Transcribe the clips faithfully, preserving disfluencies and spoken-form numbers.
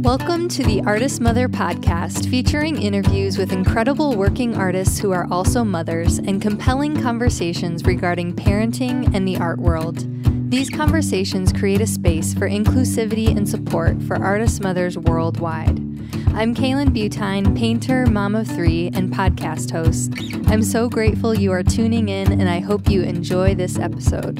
Welcome to the Artist Mother podcast, featuring interviews with incredible working artists who are also mothers and compelling conversations regarding parenting and the art world. These conversations create a space for inclusivity and support for artist mothers worldwide. I'm Kaylin Butine, painter, mom of three, and podcast host. I'm so grateful you are tuning in, and I hope you enjoy this episode.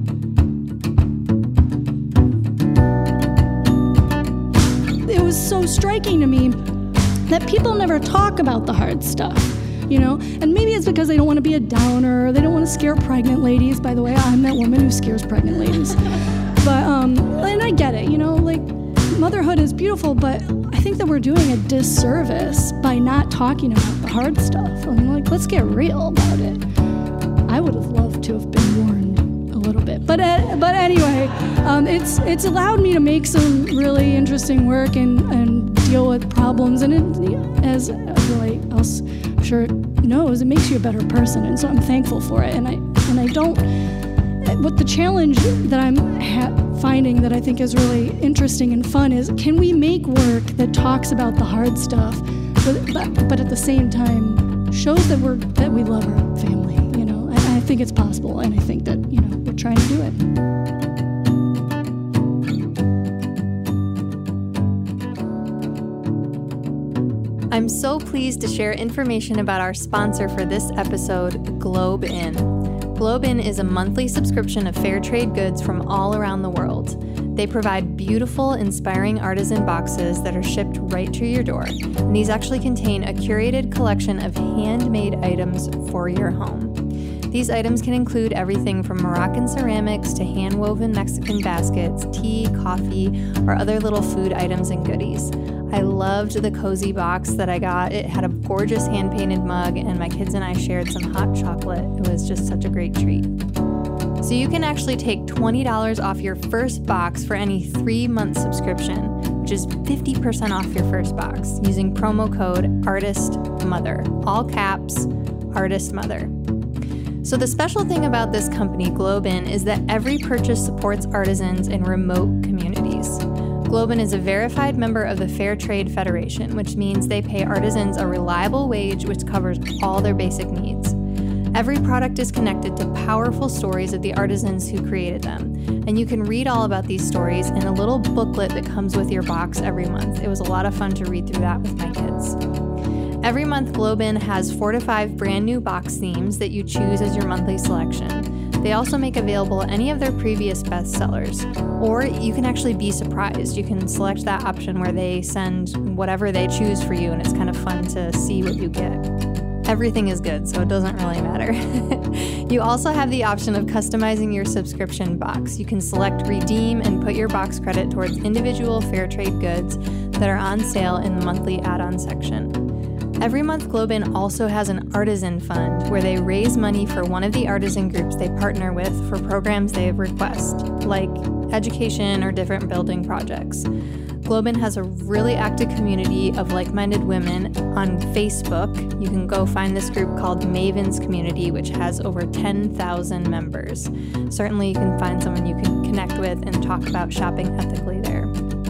It was so striking to me that people never talk about the hard stuff, you know? And maybe it's because they don't want to be a downer, or they don't want to scare pregnant ladies. By the way, I'm that woman who scares pregnant ladies. But, um, and I get it, you know, like, motherhood is beautiful, but I think that we're doing a disservice by not talking about the hard stuff. I mean, like, let's get real about it. I would have loved to have been warned a little bit. But uh, but anyway, um, it's it's allowed me to make some really interesting work and, and deal with problems. And it, as everybody else I'm sure knows, it makes you a better person. And so I'm thankful for it. And I and I don't. What the challenge that I'm ha- finding that I think is really interesting and fun is, can we make work that talks about the hard stuff, but but, but at the same time shows that we're that we love our family. You know, I, I think it's possible, and I think that, you know, we're trying to do it. I'm so pleased to share information about our sponsor for this episode, Globe Inn. Globe Inn is a monthly subscription of fair trade goods from all around the world. They provide beautiful, inspiring artisan boxes that are shipped right to your door. And these actually contain a curated collection of handmade items for your home. These items can include everything from Moroccan ceramics to hand-woven Mexican baskets, tea, coffee, or other little food items and goodies. I loved the cozy box that I got. It had a gorgeous hand-painted mug, and my kids and I shared some hot chocolate. It was just such a great treat. So you can actually take twenty dollars off your first box for any three-month subscription, which is fifty percent off your first box, using promo code ARTISTMOTHER, all caps, ARTISTMOTHER. So the special thing about this company, Globe Inn, is that every purchase supports artisans in remote communities. Globe Inn is a verified member of the Fair Trade Federation, which means they pay artisans a reliable wage which covers all their basic needs. Every product is connected to powerful stories of the artisans who created them, and you can read all about these stories in a little booklet that comes with your box every month. It was a lot of fun to read through that with my kids. Every month, Globe Inn has four to five brand new box themes that you choose as your monthly selection. They also make available any of their previous bestsellers, or you can actually be surprised. You can select that option where they send whatever they choose for you, and it's kind of fun to see what you get. Everything is good, so it doesn't really matter. You also have the option of customizing your subscription box. You can select redeem and put your box credit towards individual fair trade goods that are on sale in the monthly add-on section. Every month, Globe Inn also has an artisan fund where they raise money for one of the artisan groups they partner with for programs they request, like education or different building projects. Globe Inn has a really active community of like-minded women on Facebook. You can go find this group called Mavens Community, which has over ten thousand members. Certainly you can find someone you can connect with and talk about shopping ethically there.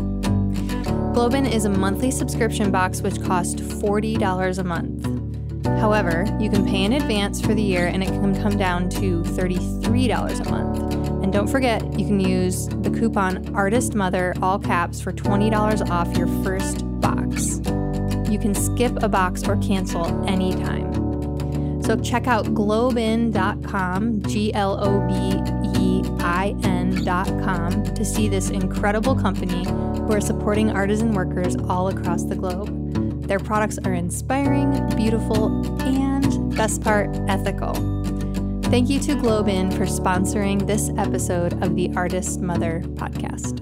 Globe Inn is a monthly subscription box which costs forty dollars a month. However, you can pay in advance for the year and it can come down to thirty-three dollars a month. And don't forget, you can use the coupon ARTISTMOTHER, all caps, for twenty dollars off your first box. You can skip a box or cancel anytime. So check out globein dot com, G L O B E I N dot com, to see this incredible company who are supporting artisan workers all across the globe. Their products are inspiring, beautiful, and, best part, ethical. Thank you to Globe Inn for sponsoring this episode of the Artist Mother podcast.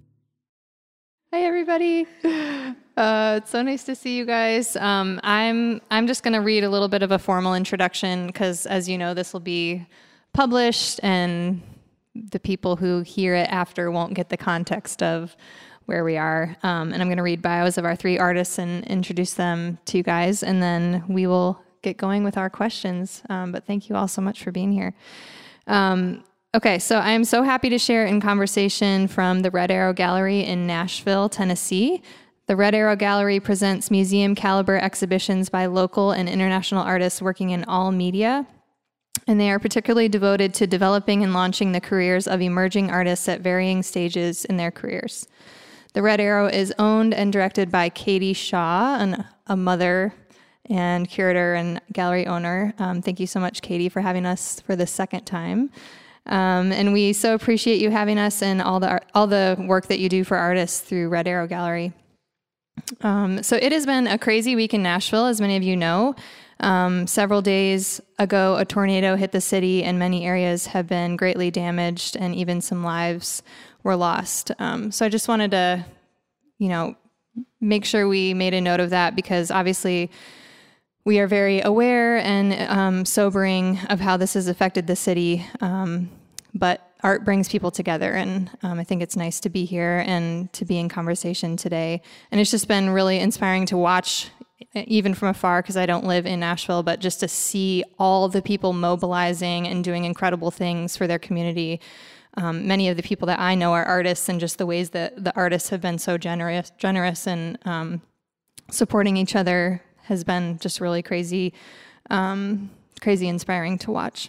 Hi, everybody. Uh, it's so nice to see you guys. Um, I'm I'm just going to read a little bit of a formal introduction because, as you know, this will be published and the people who hear it after won't get the context of where we are. Um, and I'm going to read bios of our three artists and introduce them to you guys, and then we will get going with our questions. Um, but thank you all so much for being here. Um, okay, so I am so happy to share in conversation from the Red Arrow Gallery in Nashville, Tennessee. The Red Arrow Gallery presents museum caliber exhibitions by local and international artists working in all media, and they are particularly devoted to developing and launching the careers of emerging artists at varying stages in their careers. The Red Arrow is owned and directed by Katie Shaw, an, a mother and curator and gallery owner. Um, thank you so much, Katie, for having us for the second time. Um, and we so appreciate you having us and all the art, all the work that you do for artists through Red Arrow Gallery. Um, so it has been a crazy week in Nashville, as many of you know. Um, several days ago, a tornado hit the city, and many areas have been greatly damaged, and even some lives were lost. Um, so I just wanted to, you know, make sure we made a note of that, because obviously we are very aware and um, sobering of how this has affected the city. Um, but art brings people together, and um, I think it's nice to be here and to be in conversation today. And it's just been really inspiring to watch, even from afar, because I don't live in Nashville, but just to see all the people mobilizing and doing incredible things for their community. Um, many of the people that I know are artists, and just the ways that the artists have been so generous, generous and um, supporting each other has been just really crazy, um, crazy inspiring to watch.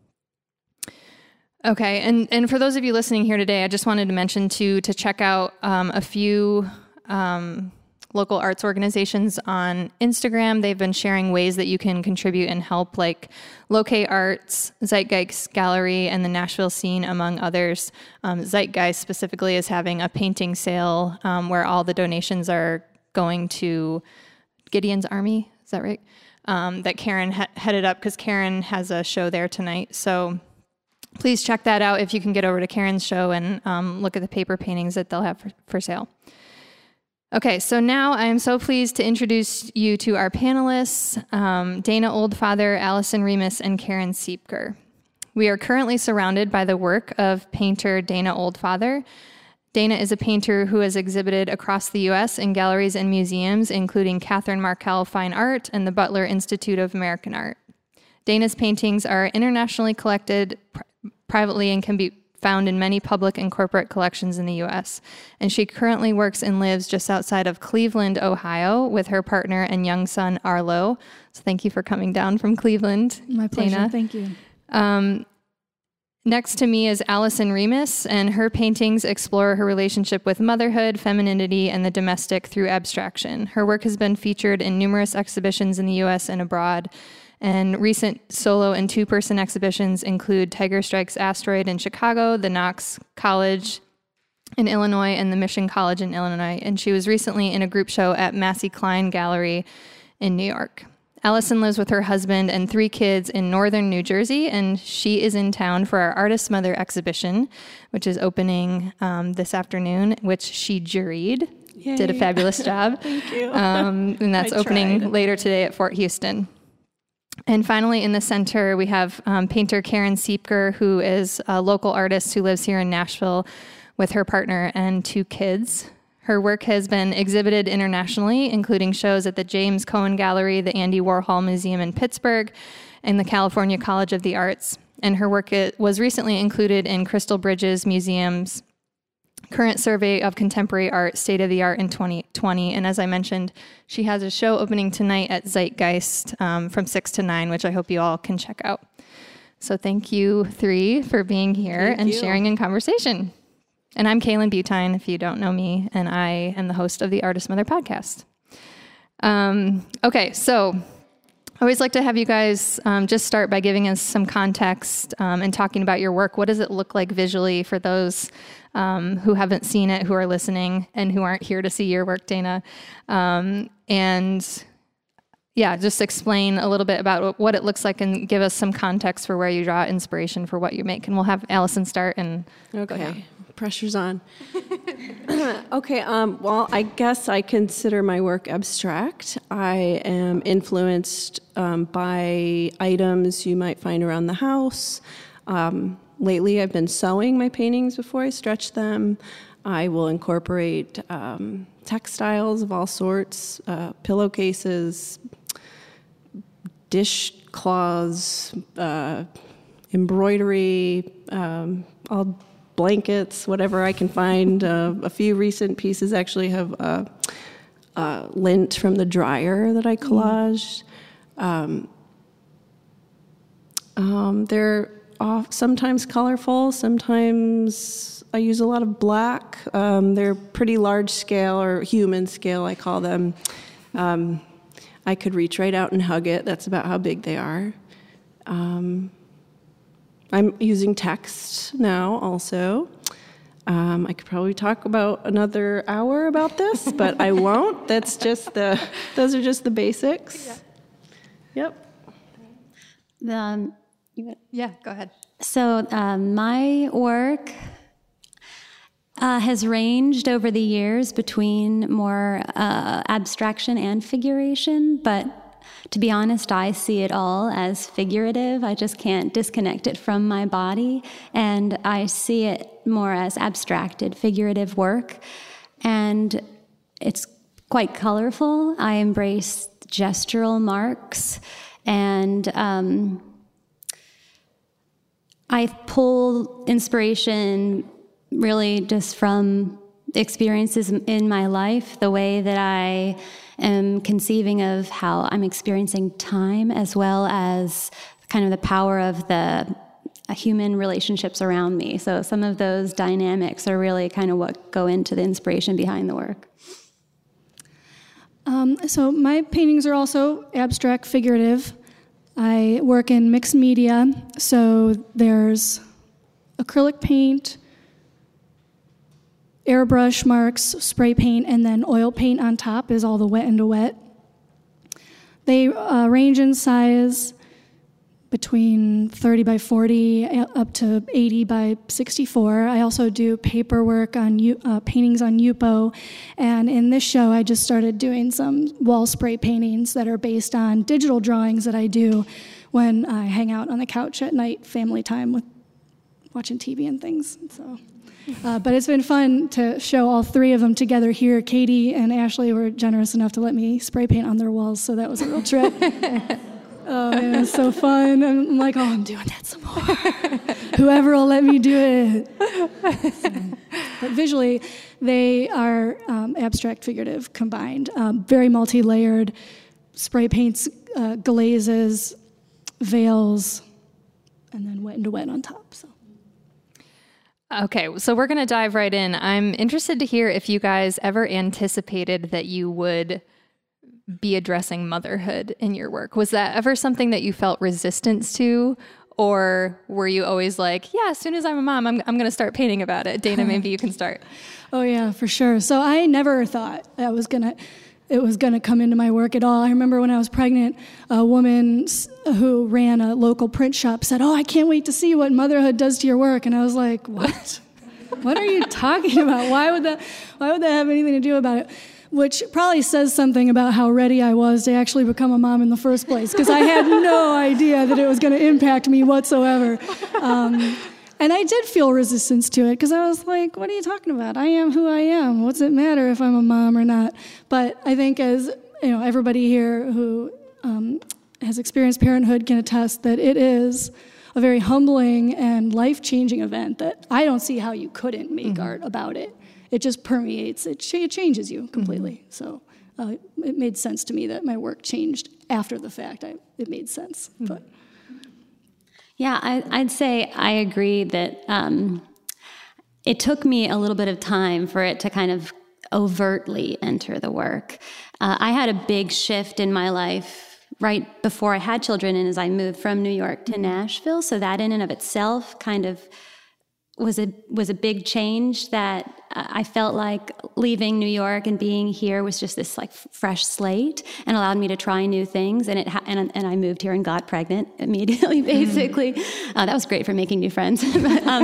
Okay, and, and for those of you listening here today, I just wanted to mention to to check out um, a few um, local arts organizations on Instagram. They've been sharing ways that you can contribute and help, like Locate Arts, Zeitgeist Gallery, and the Nashville Scene, among others. Um, Zeitgeist specifically is having a painting sale um, where all the donations are going to Gideon's Army. Is that right? Um, that Karen ha- headed up, because Karen has a show there tonight. So please check that out if you can get over to Karen's show and um, look at the paper paintings that they'll have for, for sale. Okay, so now I am so pleased to introduce you to our panelists, um, Dana Oldfather, Allison Remus, and Karen Siepker. We are currently surrounded by the work of painter Dana Oldfather. Dana is a painter who has exhibited across the U S in galleries and museums, including Catherine Markel Fine Art and the Butler Institute of American Art. Dana's paintings are internationally collected pr- privately and can be found in many public and corporate collections in the U S. And she currently works and lives just outside of Cleveland, Ohio, with her partner and young son, Arlo. So thank you for coming down from Cleveland, My pleasure. Dana. Thank you. Um, next to me is Allison Remus, and her paintings explore her relationship with motherhood, femininity, and the domestic through abstraction. Her work has been featured in numerous exhibitions in the U S and abroad. And recent solo and two-person exhibitions include Tiger Strikes Asteroid in Chicago, the Knox College in Illinois, and the Mission College in Illinois. And she was recently in a group show at Massey Klein Gallery in New York. Allison lives with her husband and three kids in northern New Jersey, and she is in town for our Artist Mother exhibition, which is opening um, this afternoon, which she juried. Yay. Did a fabulous job. Thank you. Um, and that's I opening tried. later today at Fort Houston. And finally, in the center, we have um, painter Karen Siepker, who is a local artist who lives here in Nashville with her partner and two kids. Her work has been exhibited internationally, including shows at the James Cohen Gallery, the Andy Warhol Museum in Pittsburgh, and the California College of the Arts. And her work was recently included in Crystal Bridges Museum's current survey of contemporary art, State of the Art in twenty twenty. And as I mentioned, she has a show opening tonight at Zeitgeist um, from six to nine, which I hope you all can check out. So thank you three for being here Thank and you. sharing in conversation. And I'm Kaylin Butine, if you don't know me, and I am the host of the Artist Mother podcast. Um, okay, so I always like to have you guys um, just start by giving us some context um, and talking about your work. What does it look like visually for those um, who haven't seen it, who are listening, and who aren't here to see your work, Dana? Um, and yeah, just explain a little bit about what it looks like and give us some context for where you draw inspiration for what you make. And we'll have Allison start and go down. Okay, pressure's on. Okay, um, well, I guess I consider my work abstract. I am influenced um, by items you might find around the house. Um, lately, I've been sewing my paintings before I stretch them. I will incorporate um, textiles of all sorts, uh, pillowcases, dishcloths, uh, embroidery, um, all blankets, whatever I can find. Uh, a few recent pieces actually have uh, uh, lint from the dryer that I collaged. Um, um, they're off, sometimes colorful, sometimes I use a lot of black. Um, they're pretty large scale, or human scale, I call them. Um, I could reach right out and hug it. That's about how big they are. Um, I'm using text now also. Um, I could probably talk about another hour about this, but I won't. That's just the, those are just the basics. Yeah. Yep. Um, Yeah, go ahead. so um, my work uh, has ranged over the years between more uh, abstraction and figuration, but to be honest, I see it all as figurative. I just can't disconnect it from my body, and I see it more as abstracted, figurative work, and it's quite colorful. I embrace gestural marks, and um, I pull inspiration really just from experiences in my life, the way that I am conceiving of how I'm experiencing time, as well as kind of the power of the human relationships around me. So some of those dynamics are really kind of what go into the inspiration behind the work. Um, so my paintings are also abstract, figurative. I work in mixed media, so there's acrylic paint, airbrush marks, spray paint, and then oil paint on top is all the wet into wet. They uh, range in size between thirty by forty up to eighty by sixty-four. I also do paperwork on U- uh, paintings on Yupo, and in this show I just started doing some wall spray paintings that are based on digital drawings that I do when I hang out on the couch at night, family time with watching T V and things. So, uh, but it's been fun to show all three of them together here. Katie and Ashley were generous enough to let me spray paint on their walls, so that was a real trip. Oh, man, it was so fun. I'm like, oh, I'm doing that some more. Whoever will let me do it. So, but visually, they are um, abstract, figurative combined. Um, very multi-layered spray paints, uh, glazes, veils, and then wet into wet on top. So. Okay, so we're going to dive right in. I'm interested to hear if you guys ever anticipated that you would be addressing motherhood in your work. Was that ever something that you felt resistance to, or were you always like, yeah, as soon as I'm a mom, I'm, I'm going to start painting about it? Dana, maybe you can start. Oh yeah, for sure. So I never thought I was going to it was going to come into my work at all. I remember when I was pregnant, a woman who ran a local print shop said, oh, I can't wait to see what motherhood does to your work. And I was like, what? What are you talking about? Why would that, why would that have anything to do about it? Which probably says something about how ready I was to actually become a mom in the first place, because I had no idea that it was going to impact me whatsoever. Um, and I did feel resistance to it, because I was like, what are you talking about? I am who I am. What's it matter if I'm a mom or not? But I think, as you know, everybody here who um, has experienced parenthood can attest that it is a very humbling and life-changing event that I don't see how you couldn't make mm-hmm. art about it. It just permeates, it, ch- it changes you completely. Mm-hmm. So uh, it made sense to me that my work changed after the fact. I, it made sense. Mm-hmm. But yeah, I, I'd say I agree that um, it took me a little bit of time for it to kind of overtly enter the work. Uh, I had a big shift in my life right before I had children, and as I moved from New York to Nashville, so that in and of itself kind of was a was a big change that uh, I felt like leaving New York and being here was just this like f- fresh slate and allowed me to try new things. And it ha- and, and I moved here and got pregnant immediately, basically. Mm-hmm. Uh, that was great for making new friends. but, um,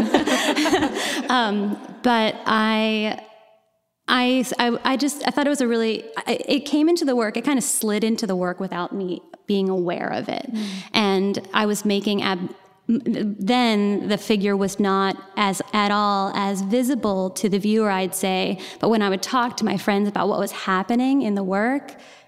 um, but I, I, I, I just I thought it was a really I, it came into the work. It kind of slid into the work without me being aware of it, mm-hmm. and I was making ab. Then the figure was not as at all as visible to the viewer, I'd say. But when I would talk to my friends about what was happening in the work,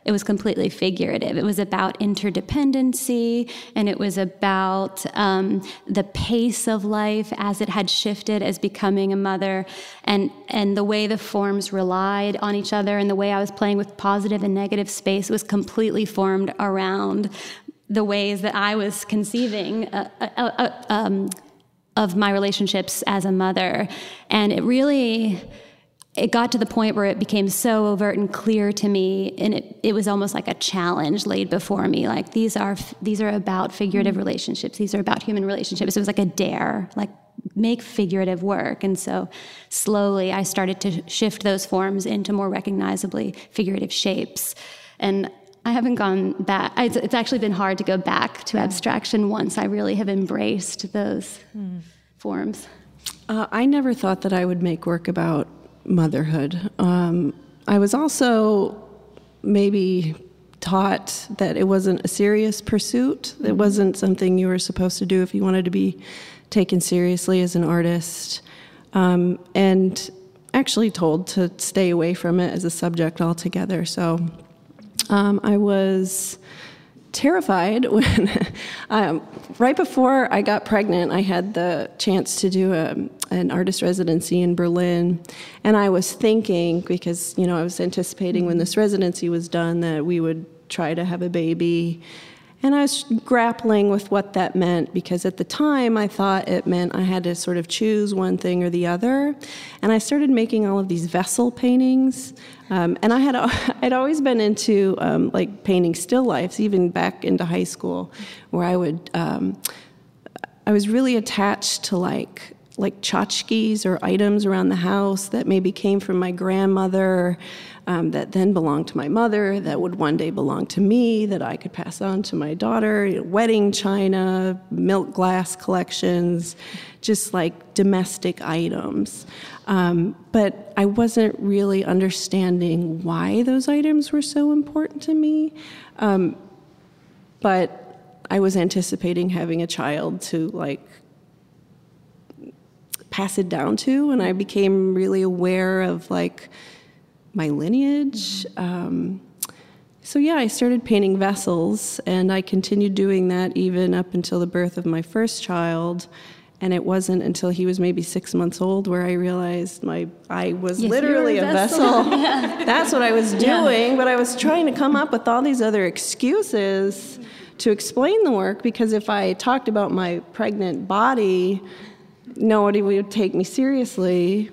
it was completely figurative. It was about interdependency, and it was about um, the pace of life as it had shifted as becoming a mother, and and the way the forms relied on each other, and the way I was playing with positive and negative space was completely formed around the ways that I was conceiving uh, uh, uh, um, of my relationships as a mother. And it really, it got to the point where it became so overt and clear to me, and it, it was almost like a challenge laid before me. Like, these are these are about figurative relationships. These are about human relationships. It was like a dare, like, make figurative work. And so slowly I started to shift those forms into more recognizably figurative shapes. And I haven't gone back. It's, it's actually been hard to go back to abstraction once I really have embraced those mm. forms. Uh, I never thought that I would make work about motherhood. Um, I was also maybe taught that it wasn't a serious pursuit. It wasn't something you were supposed to do if you wanted to be taken seriously as an artist. Um, and actually told to stay away from it as a subject altogether. So Um, I was terrified when, um, right before I got pregnant, I had the chance to do a, an artist residency in Berlin. And I was thinking, because, you know, I was anticipating when this residency was done that we would try to have a baby. And I was grappling with what that meant, because at the time I thought it meant I had to sort of choose one thing or the other. And I started making all of these vessel paintings. Um, and I had I'd always been into um, like painting still lifes, even back into high school, where I would um, I was really attached to like like tchotchkes or items around the house that maybe came from my grandmother, um, that then belonged to my mother, that would one day belong to me, that I could pass on to my daughter, you know, wedding china, milk glass collections, just like domestic items. Um, but I wasn't really understanding why those items were so important to me. Um, but I was anticipating having a child to like pass it down to, and I became really aware of like my lineage. Um, so yeah, I started painting vessels, and I continued doing that even up until the birth of my first child. And it wasn't until he was maybe six months old where I realized my I was yes, literally a, a vessel. vessel. Yeah. That's what I was doing, yeah. But I was trying to come up with all these other excuses to explain the work, because if I talked about my pregnant body, nobody would take me seriously.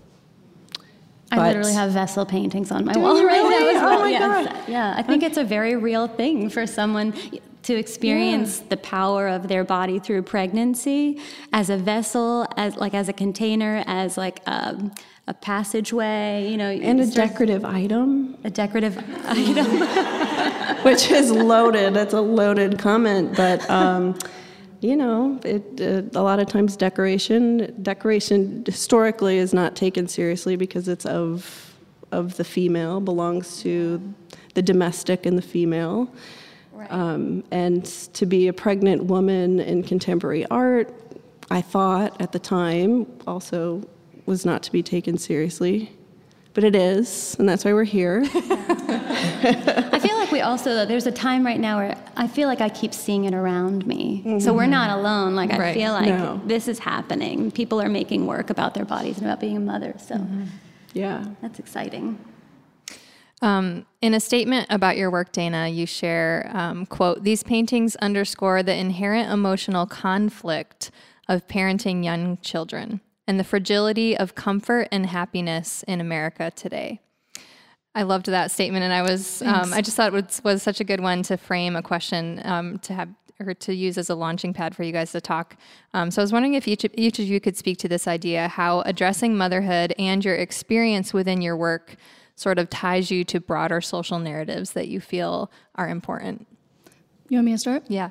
I but literally have vessel paintings on my do wall you right really? now. Oh my yes. God. Yeah, I think it's a very real thing for someone to experience yeah. the power of their body through pregnancy as a vessel, as like as a container, as like a, a passageway, you know. And a decorative item. A decorative item. Which is loaded. That's a loaded comment, but um, you know, it, uh, a lot of times decoration, decoration historically is not taken seriously because it's of of the female, belongs to the domestic and the female. Right. Um, and to be a pregnant woman in contemporary art, I thought at the time also was not to be taken seriously. But it is, and that's why we're here. I feel like we also, there's a time right now where I feel like I keep seeing it around me. Mm-hmm. So we're not alone. Like, I right. feel like no. this is happening. People are making work about their bodies and about being a mother. So mm-hmm. yeah, that's exciting. Um, in a statement about your work, Dana, you share, um, quote, "These paintings underscore the inherent emotional conflict of parenting young children and the fragility of comfort and happiness in America today." I loved that statement, and I was, um, I just thought it was, was such a good one to frame a question um, to have or to use as a launching pad for you guys to talk. Um, so I was wondering if each, each of you could speak to this idea, how addressing motherhood and your experience within your work sort of ties you to broader social narratives that you feel are important. You want me to start? Yeah.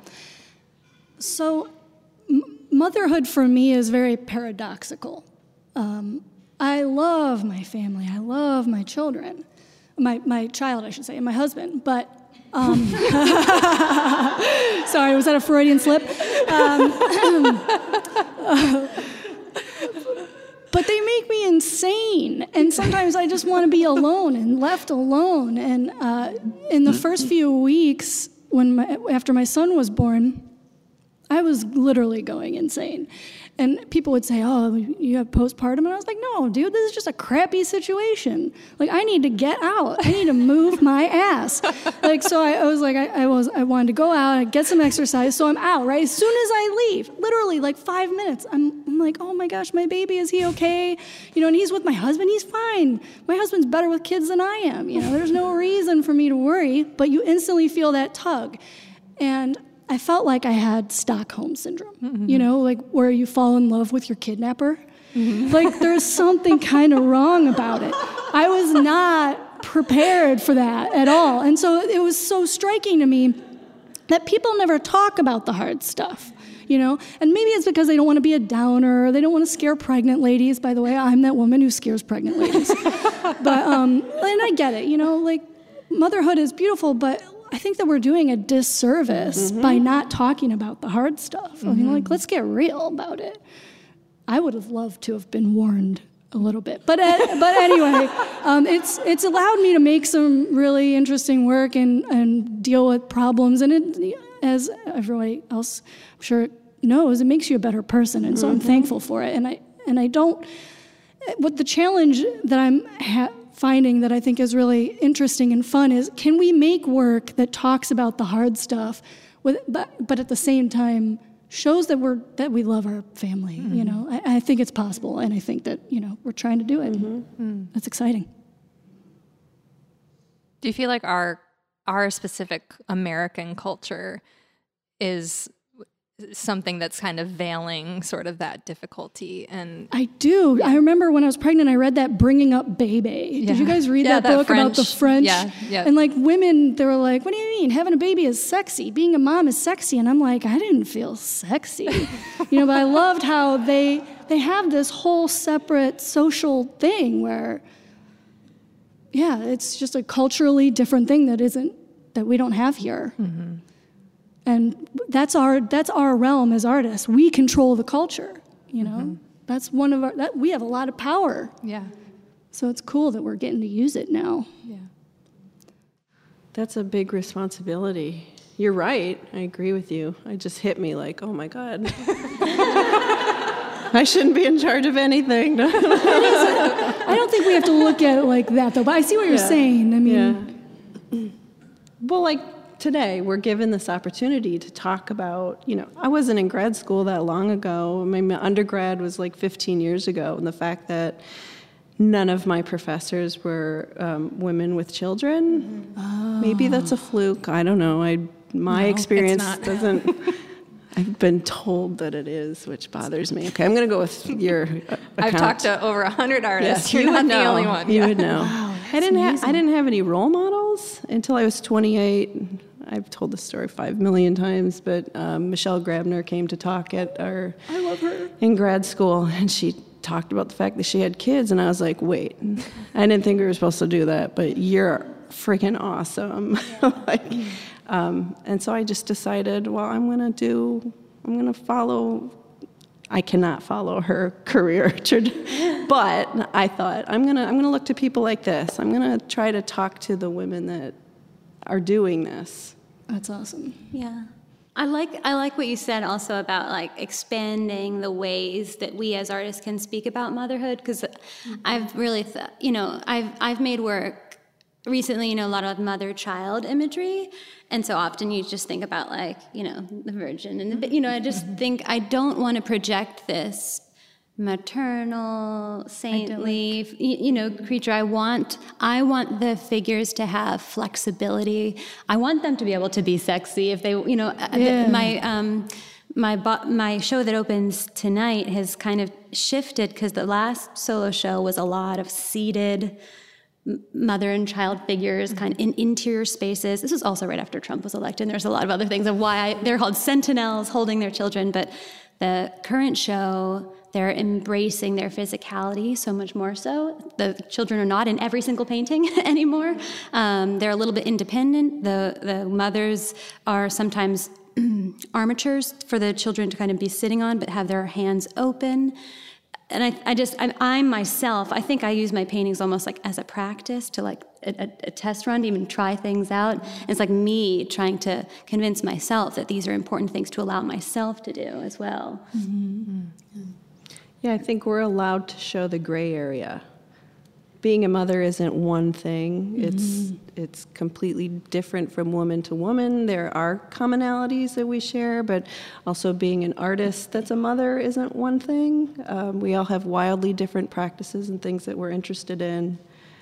So m- motherhood for me is very paradoxical. Um, I love my family. I love my children. My my child, I should say, and my husband. But, um, sorry, was that a Freudian slip? Um, uh, but they make me insane. And sometimes I just want to be alone and left alone. And uh, in the first few weeks, when my, after my son was born, I was literally going insane. And people would say, oh, you have postpartum? And I was like, no, dude, this is just a crappy situation. Like, I need to get out. I need to move my ass. Like, so I, I was like, I, I was, I wanted to go out, get some exercise, so I'm out, right? As soon as I leave, literally like five minutes, I'm, I'm like, oh my gosh, my baby, is he okay? You know, and he's with my husband, he's fine. My husband's better with kids than I am. You know, there's no reason for me to worry, but you instantly feel that tug. And I felt like I had Stockholm syndrome, mm-hmm. you know, like where you fall in love with your kidnapper. Mm-hmm. Like there's something kind of wrong about it. I was not prepared for that at all. And so it was so striking to me that people never talk about the hard stuff, you know, and maybe it's because they don't want to be a downer. They don't want to scare pregnant ladies. By the way, I'm that woman who scares pregnant ladies. But, um, and I get it, you know, like motherhood is beautiful, but I think that we're doing a disservice mm-hmm. by not talking about the hard stuff. Mm-hmm. I mean, like, let's get real about it. I would have loved to have been warned a little bit, but uh, but anyway, um, it's it's allowed me to make some really interesting work and and deal with problems. And it, as everybody else, I'm sure knows, it makes you a better person. And so mm-hmm. I'm thankful for it. And I and I don't. What the challenge that I'm. Ha- finding that I think is really interesting and fun is, can we make work that talks about the hard stuff, with, but, but at the same time shows that we're that we love our family? Mm-hmm. You know, I, I think it's possible, and I think that, you know, we're trying to do it. Mm-hmm. That's exciting. Do you feel like our our specific American culture is something that's kind of veiling sort of that difficulty? And I do. I remember when I was pregnant, I read that Bringing Up Bebe. Yeah. Did you guys read yeah, that, that book French, about the French? Yeah, yeah. And like women, they were like, what do you mean? Having a baby is sexy. Being a mom is sexy. And I'm like, I didn't feel sexy. You know, but I loved how they they have this whole separate social thing where, yeah, it's just a culturally different thing that isn't, that we don't have here. Mm-hmm. And that's our that's our realm as artists. We control the culture, you know. Mm-hmm. That's one of our. That, we have a lot of power. Yeah. So it's cool that we're getting to use it now. Yeah. That's a big responsibility. You're right. I agree with you. It just hit me like, oh my God. I shouldn't be in charge of anything. It is a, I don't think we have to look at it like that, though. But I see what you're yeah. saying. I mean, yeah. Well, like. Today, we're given this opportunity to talk about, you know, I wasn't in grad school that long ago. My undergrad was like fifteen years ago, and the fact that none of my professors were um, women with children, mm-hmm. oh. maybe that's a fluke. I don't know. I my no, experience doesn't. I've been told that it is, which bothers me. Okay, I'm going to go with your account. I've talked to over a hundred artists. Yes, You're you not would know. the only one. You yeah. would know. Wow, I didn't. Ha- I didn't have any role models until I was twenty-eight. I've told the story five million times, but um, Michelle Grabner came to talk at our I love her. in grad school, and she talked about the fact that she had kids, and I was like, wait, I didn't think we were supposed to do that, but you're freaking awesome. like, um, and so I just decided, well, I'm gonna do, I'm gonna follow. I cannot follow her career, but I thought I'm gonna I'm gonna look to people like this. I'm gonna try to talk to the women that are doing this. That's awesome. Yeah. I like I like what you said also about like expanding the ways that we as artists can speak about motherhood, because mm-hmm. I've really th- you know I've I've made work recently, you know, a lot of mother-child imagery, and so often you just think about like, you know, the Virgin and the, you know, I just think I don't want to project this maternal, saintly, you, you know, creature. I want, I want the figures to have flexibility. I want them to be able to be sexy if they, you know, yeah. my um, my my show that opens tonight has kind of shifted because the last solo show was a lot of seated mother and child figures, kind of in interior spaces. This was also right after Trump was elected. And there's a lot of other things of why I, they're called sentinels holding their children. But the current show, they're embracing their physicality so much more so. The children are not in every single painting anymore. Um, they're a little bit independent. The the mothers are sometimes armatures for the children to kind of be sitting on, but have their hands open. and I, I just, I'm, I'm myself, I think I use my paintings almost like as a practice to like a, a, a test run to even try things out. And it's like me trying to convince myself that these are important things to allow myself to do as well. Mm-hmm. Yeah, I think we're allowed to show the gray area. Being a mother isn't one thing. Mm-hmm. It's it's completely different from woman to woman. There are commonalities that we share, but also being an artist that's a mother isn't one thing. Um, we all have wildly different practices and things that we're interested in.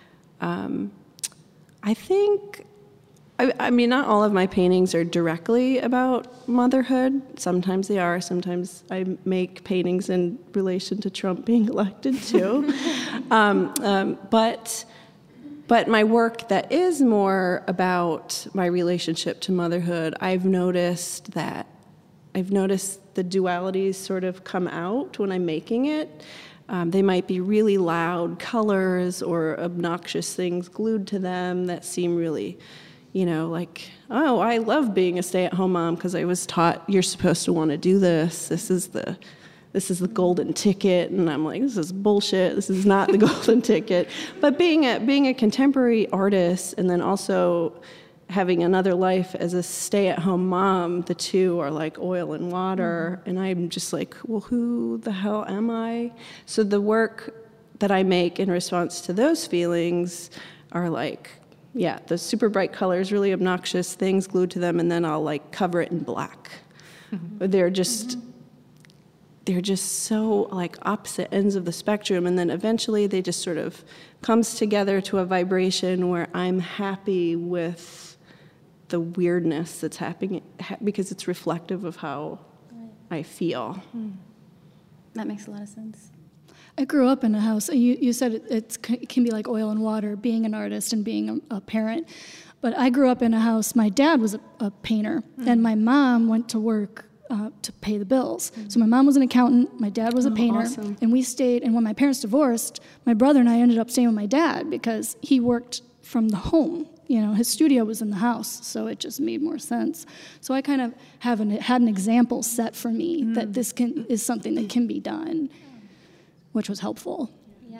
Um, I think, I, I mean, not all of my paintings are directly about motherhood. Sometimes they are. Sometimes I make paintings in relation to Trump being elected, too. um, um, but but my work that is more about my relationship to motherhood, I've noticed that, I've noticed the dualities sort of come out when I'm making it. Um, they might be really loud colors or obnoxious things glued to them that seem really, you know, like, oh, I love being a stay-at-home mom because I was taught you're supposed to want to do this. This is the, this is the golden ticket, and I'm like, this is bullshit. This is not the golden ticket. But being a being a contemporary artist, and then also having another life as a stay-at-home mom, the two are like oil and water, mm-hmm. and I'm just like, well, who the hell am I? So the work that I make in response to those feelings are like, yeah, the super bright colors, really obnoxious things glued to them, and then I'll like cover it in black. Mm-hmm. They're just, mm-hmm. they're just so like opposite ends of the spectrum, and then eventually they just sort of comes together to a vibration where I'm happy with the weirdness that's happening because it's reflective of how right. I feel. Mm. That makes a lot of sense. I grew up in a house. You, you said it, it's, it can be like oil and water, being an artist and being a, a parent. But I grew up in a house. My dad was a, a painter, mm. and my mom went to work uh, to pay the bills. Mm. So my mom was an accountant, my dad was a oh, painter, awesome. and we stayed. And when my parents divorced, my brother and I ended up staying with my dad because he worked from the home. You know, his studio was in the house, so it just made more sense. So I kind of have an, had an example set for me mm. that this can is something that can be done, which was helpful. Yeah.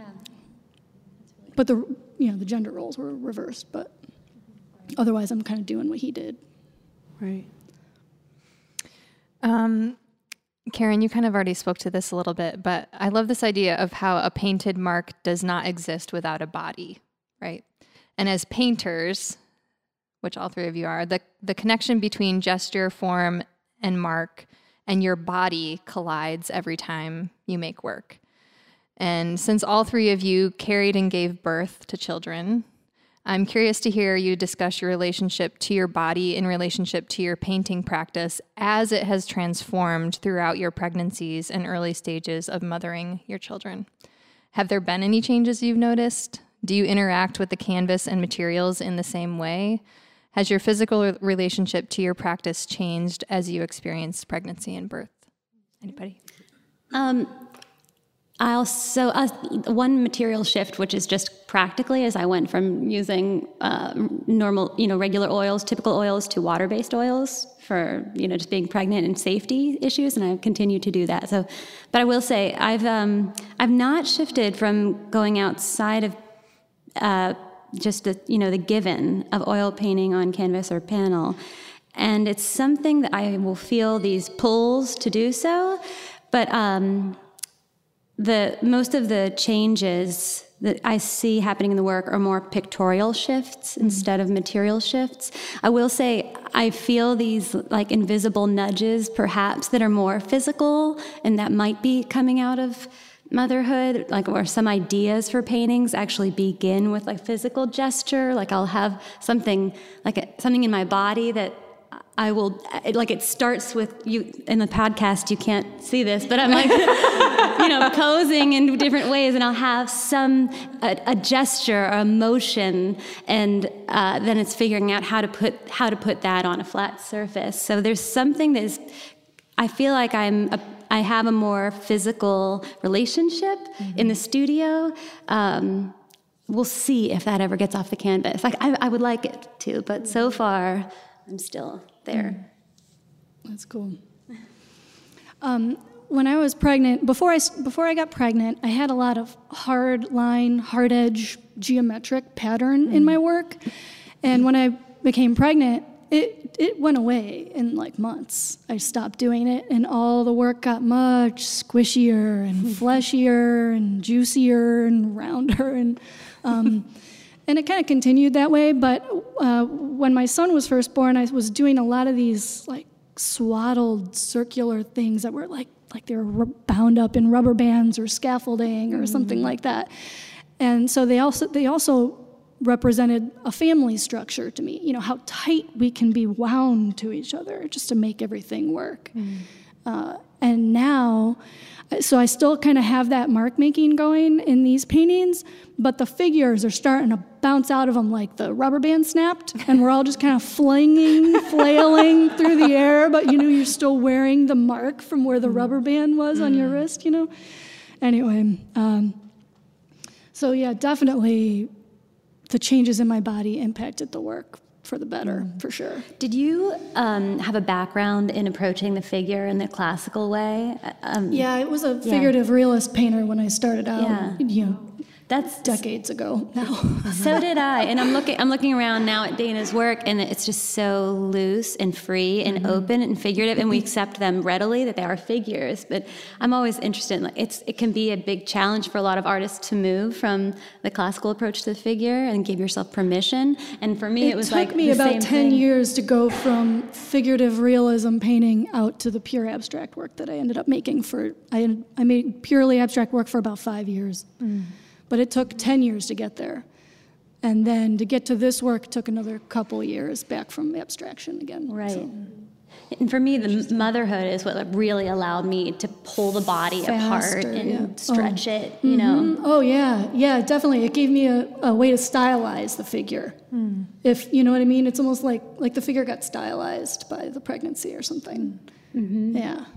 But the you know the gender roles were reversed, but otherwise I'm kind of doing what he did. Right. Um, Karen, you kind of already spoke to this a little bit, but I love this idea of how a painted mark does not exist without a body, right? And as painters, which all three of you are, the, the connection between gesture, form, and mark and your body collides every time you make work. And since all three of you carried and gave birth to children, I'm curious to hear you discuss your relationship to your body in relationship to your painting practice as it has transformed throughout your pregnancies and early stages of mothering your children. Have there been any changes you've noticed? Do you interact with the canvas and materials in the same way? Has your physical relationship to your practice changed as you experienced pregnancy and birth? Anybody? Um, I also, uh, one material shift, which is just practically, as I went from using uh, normal, you know, regular oils, typical oils, to water-based oils for, you know, just being pregnant and safety issues, and I've continued to do that. So, but I will say, I've um, I've not shifted from going outside of Uh, just the, you know, the given of oil painting on canvas or panel. And it's something that I will feel these pulls to do so. But um, the most of the changes that I see happening in the work are more pictorial shifts mm-hmm. instead of material shifts. I will say I feel these like invisible nudges perhaps that are more physical, and that might be coming out of motherhood, like, or some ideas for paintings actually begin with like physical gesture. Like I'll have something like a, something in my body that I will, it, like it starts with you in the podcast, you can't see this, but I'm like, you know, posing in different ways, and I'll have some, a, a gesture or a motion, and uh, then it's figuring out how to put, how to put that on a flat surface. So there's something that is, I feel like I'm a, I have a more physical relationship mm-hmm. in the studio. Um, we'll see if that ever gets off the canvas. Like I, I would like it to, but so far I'm still there. That's cool. Um, when I was pregnant, before I, before I got pregnant, I had a lot of hard line, hard edge, geometric pattern in my work. And when I became pregnant, it, it went away in like months. I stopped doing it, and all the work got much squishier and fleshier and juicier and rounder. And um, and it kind of continued that way. But uh, when my son was first born, I was doing a lot of these like swaddled circular things that were like like they were bound up in rubber bands or scaffolding or mm-hmm. something like that. And so they also they also represented a family structure to me, you know, how tight we can be wound to each other just to make everything work. Mm. Uh, and now, so I still kind of have that mark making going in these paintings, but the figures are starting to bounce out of them like the rubber band snapped, and we're all just kind of flinging, flailing through the air, but you know, you're still wearing the mark from where the mm. rubber band was mm. on your wrist, you know? Anyway, um, so yeah, definitely the changes in my body impacted the work for the better, mm. for sure. Did you um, have a background in approaching the figure in the classical way? Um, yeah, I was a figurative yeah. realist painter when I started out, yeah. you know, That's decades ago now. So did I, and I'm looking. I'm looking around now at Dana's work, and it's just so loose and free and mm-hmm. open and figurative, and we accept them readily that they are figures. But I'm always interested in like it's. It can be a big challenge for a lot of artists to move from the classical approach to the figure and give yourself permission. And for me, it, it was took like me the about same ten thing. years to go from figurative realism painting out to the pure abstract work that I ended up making for. I I made purely abstract work for about five years. Mm. But it took ten years to get there. And then to get to this work took another couple years back from abstraction again. Right. So. And for me, the motherhood is what really allowed me to pull the body Faster, apart and yeah. stretch oh. it, you mm-hmm. know. Oh, yeah. Yeah, definitely. It gave me a, a way to stylize the figure. Mm. If, you know what I mean? It's almost like, like the figure got stylized by the pregnancy or something. Mm-hmm. Yeah.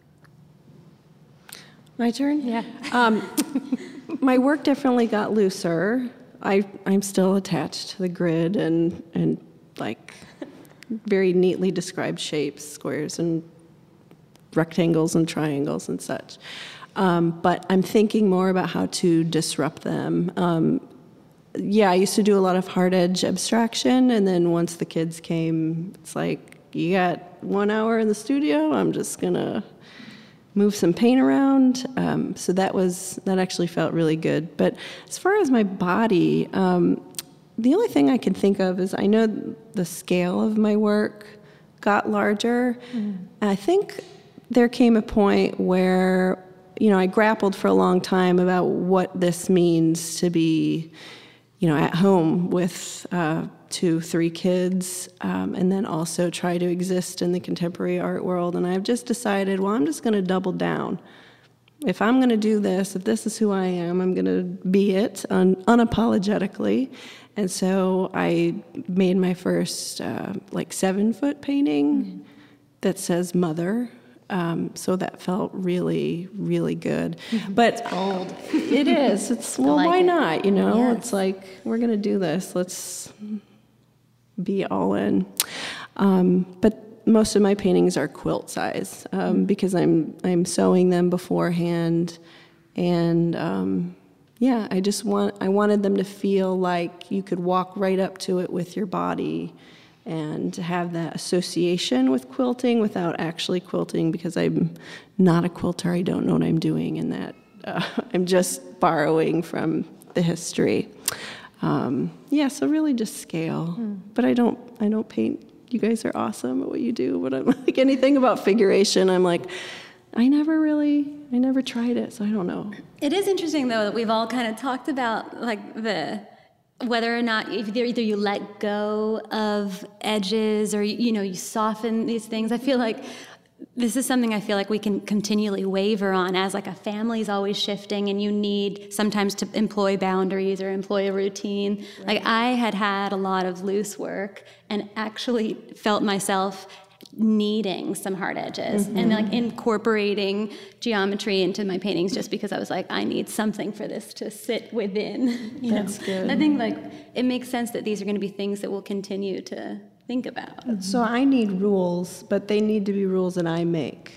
My turn? Yeah. Um, my work definitely got looser. I, I'm still attached to the grid and, and like very neatly described shapes, squares and rectangles and triangles and such. Um, but I'm thinking more about how to disrupt them. Um, yeah, I used to do a lot of hard edge abstraction, and then once the kids came, it's like, you got one hour in the studio, I'm just gonna move some paint around. Um, so that was, that actually felt really good. But as far as my body, um, the only thing I can think of is I know the scale of my work got larger. Mm. And I think there came a point where, you know, I grappled for a long time about what this means to be, you know, at home with uh, two, three kids, um, and then also try to exist in the contemporary art world. And I've just decided, well, I'm just going to double down. If I'm going to do this, if this is who I am, I'm going to be it un- unapologetically. And so I made my first uh, like seven-foot painting mm-hmm. that says mother. Um, so that felt really, really good. Mm-hmm. But it's bold. It is. It's well, like why it. not? You know, yes. It's like we're going to do this. Let's be all in. Um, but most of my paintings are quilt size um, mm-hmm. because I'm I'm sewing them beforehand, and um, yeah, I just want I wanted them to feel like you could walk right up to it with your body, and to have that association with quilting without actually quilting, because I'm not a quilter. I don't know what I'm doing in that. Uh, I'm just borrowing from the history. Um, yeah, so really just scale. Mm. But I don't I don't paint. You guys are awesome at what you do, but I'm like anything about figuration, I'm like, I never really, I never tried it, so I don't know. It is interesting, though, that we've all kind of talked about, like, the whether or not if either you let go of edges or, you know, you soften these things. I feel like this is something I feel like we can continually waver on as, like, a family's always shifting, and you need sometimes to employ boundaries or employ a routine. Right. Like, I had had a lot of loose work and actually felt myself needing some hard edges mm-hmm. and like incorporating geometry into my paintings just because I was like, I need something for this to sit within. You That's know? good. I think like it makes sense that these are going to be things that we'll continue to think about. So I need rules, but they need to be rules that I make.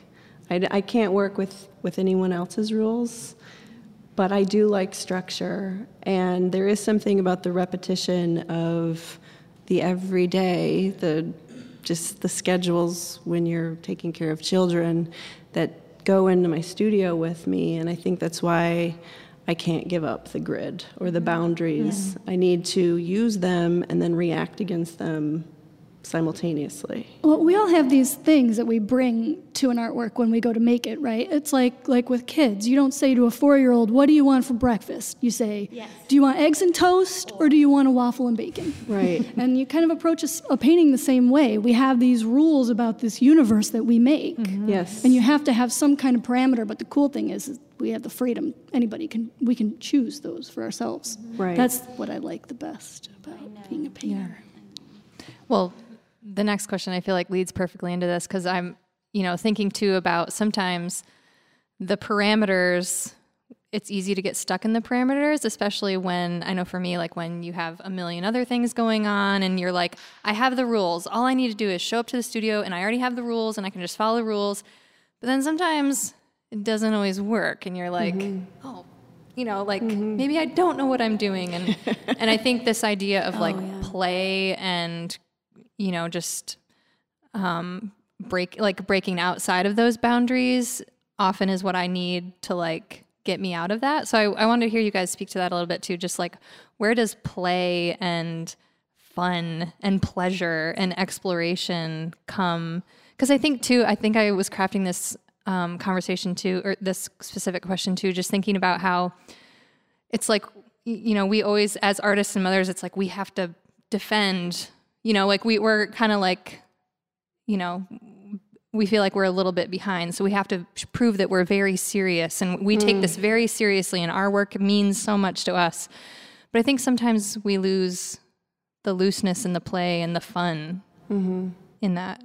I, I can't work with, with anyone else's rules, but I do like structure. And there is something about the repetition of the everyday, the just the schedules when you're taking care of children that go into my studio with me. And I think that's why I can't give up the grid or the boundaries. Yeah. I need to use them and then react against them simultaneously. Well, we all have these things that we bring to an artwork when we go to make it, right? It's like like with kids. You don't say to a four-year-old, what do you want for breakfast? You say, yes. Do you want eggs and toast or do you want a waffle and bacon? Right. And you kind of approach a, a painting the same way. We have these rules about this universe that we make. Mm-hmm. Yes. And you have to have some kind of parameter, but the cool thing is, is we have the freedom. Anybody can, we can choose those for ourselves. Right. That's what I like the best about being a painter. Yeah. Well, the next question I feel like leads perfectly into this, because I'm, you know, thinking too about sometimes the parameters. It's easy to get stuck in the parameters, especially when, I know for me, like when you have a million other things going on and you're like, I have the rules. All I need to do is show up to the studio and I already have the rules and I can just follow the rules. But then sometimes it doesn't always work and you're like, mm-hmm. oh, you know, like mm-hmm. maybe I don't know what I'm doing. And and I think this idea of like oh, yeah. play and, you know, just um, break like breaking outside of those boundaries often is what I need to like get me out of that. So I, I wanted to hear you guys speak to that a little bit too. Just like, where does play and fun and pleasure and exploration come? Because I think too, I think I was crafting this um, conversation too, or this specific question too, just thinking about how it's like, you know, we always, as artists and mothers, it's like we have to defend, you know, like we, we're kind of like, you know, we feel like we're a little bit behind. So we have to prove that we're very serious and we mm. take this very seriously and our work means so much to us. But I think sometimes we lose the looseness and the play and the fun mm-hmm. in that.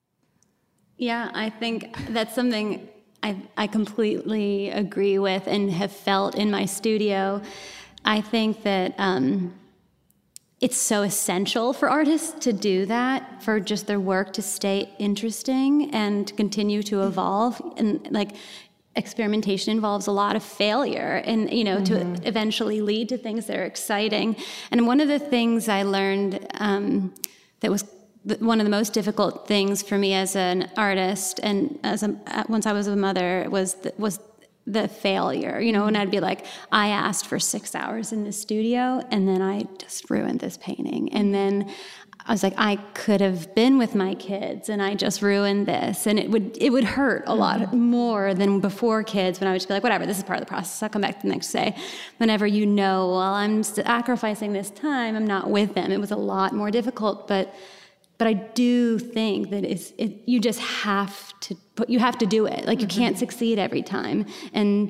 Yeah, I think that's something I, I completely agree with and have felt in my studio. I think that um, it's so essential for artists to do that, for just their work to stay interesting and to continue to evolve. And like experimentation involves a lot of failure and, you know, mm-hmm. to eventually lead to things that are exciting. And one of the things I learned um, that was one of the most difficult things for me as an artist and as a, once I was a mother was the, was the failure, you know, and I'd be like, I asked for six hours in the studio and then I just ruined this painting. And then I was like, I could have been with my kids and I just ruined this. And it would it would hurt a lot more than before kids when I would just be like, whatever, this is part of the process. I'll come back the next day. Whenever you know, well, I'm sacrificing this time, I'm not with them. It was a lot more difficult, but But I do think that it's, it, you just have to put, you have to do it. Like you mm-hmm. can't succeed every time. And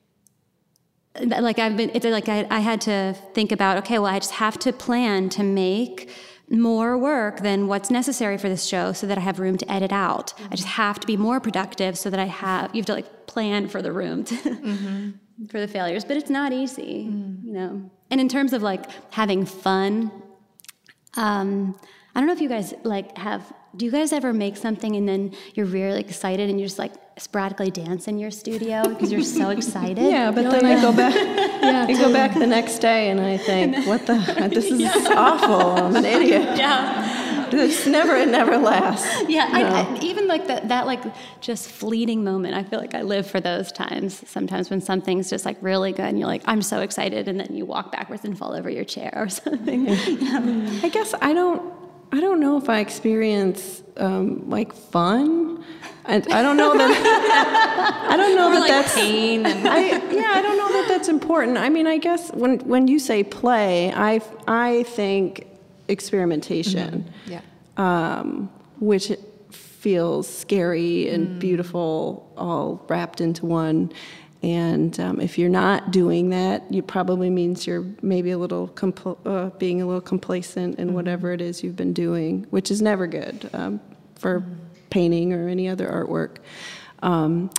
like I've been, it's like I, I had to think about, okay, well, I just have to plan to make more work than what's necessary for this show so that I have room to edit out. Mm-hmm. I just have to be more productive so that I have, you have to like plan for the room to, mm-hmm. for the failures. But it's not easy, mm. you know. And in terms of like having fun, um, I don't know if you guys like have, do you guys ever make something and then you're really excited and you just like sporadically dance in your studio because you're so excited? Yeah, but then I go back, yeah, I go back the next day and I think, what the, this is yeah. awful, I'm an idiot. Yeah. It's never, it never lasts. Yeah, no. I, I, even like that, that like just fleeting moment, I feel like I live for those times. Sometimes when something's just like really good and you're like, I'm so excited, and then you walk backwards and fall over your chair or something. Yeah. I guess I don't, I don't know if I experience um, like fun. I, I don't know that. I don't know or that like that's pain. And I, yeah, I don't know that that's important. I mean, I guess when when you say play, I I think experimentation. Mm-hmm. Yeah. Um, which feels scary and mm. beautiful, all wrapped into one. And um, if you're not doing that, it probably means you're maybe a little compl- uh, being a little complacent in mm-hmm. whatever it is you've been doing, which is never good um, for mm-hmm. painting or any other artwork. Um,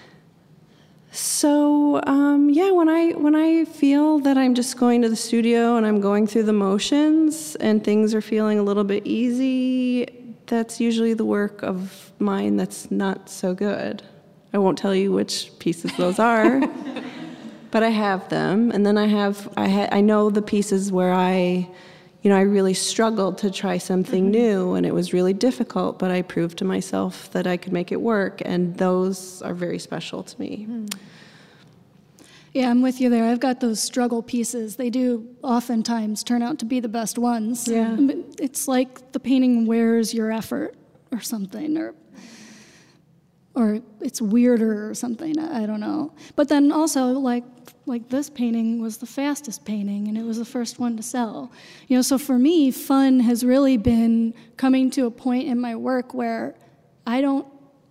so um, yeah, when I when I feel that I'm just going to the studio and I'm going through the motions and things are feeling a little bit easy, that's usually the work of mine that's not so good. I won't tell you which pieces those are, but I have them. And then I have, I, ha- I know the pieces where I, you know, I really struggled to try something mm-hmm. new, and it was really difficult, but I proved to myself that I could make it work, and those are very special to me. Mm. Yeah, I'm with you there. I've got those struggle pieces. They do oftentimes turn out to be the best ones. Yeah. It's like the painting wears your effort or something, or or it's weirder or something. I don't know. But then also, like like this painting was the fastest painting, and it was the first one to sell. You know, so for me, fun has really been coming to a point in my work where I don't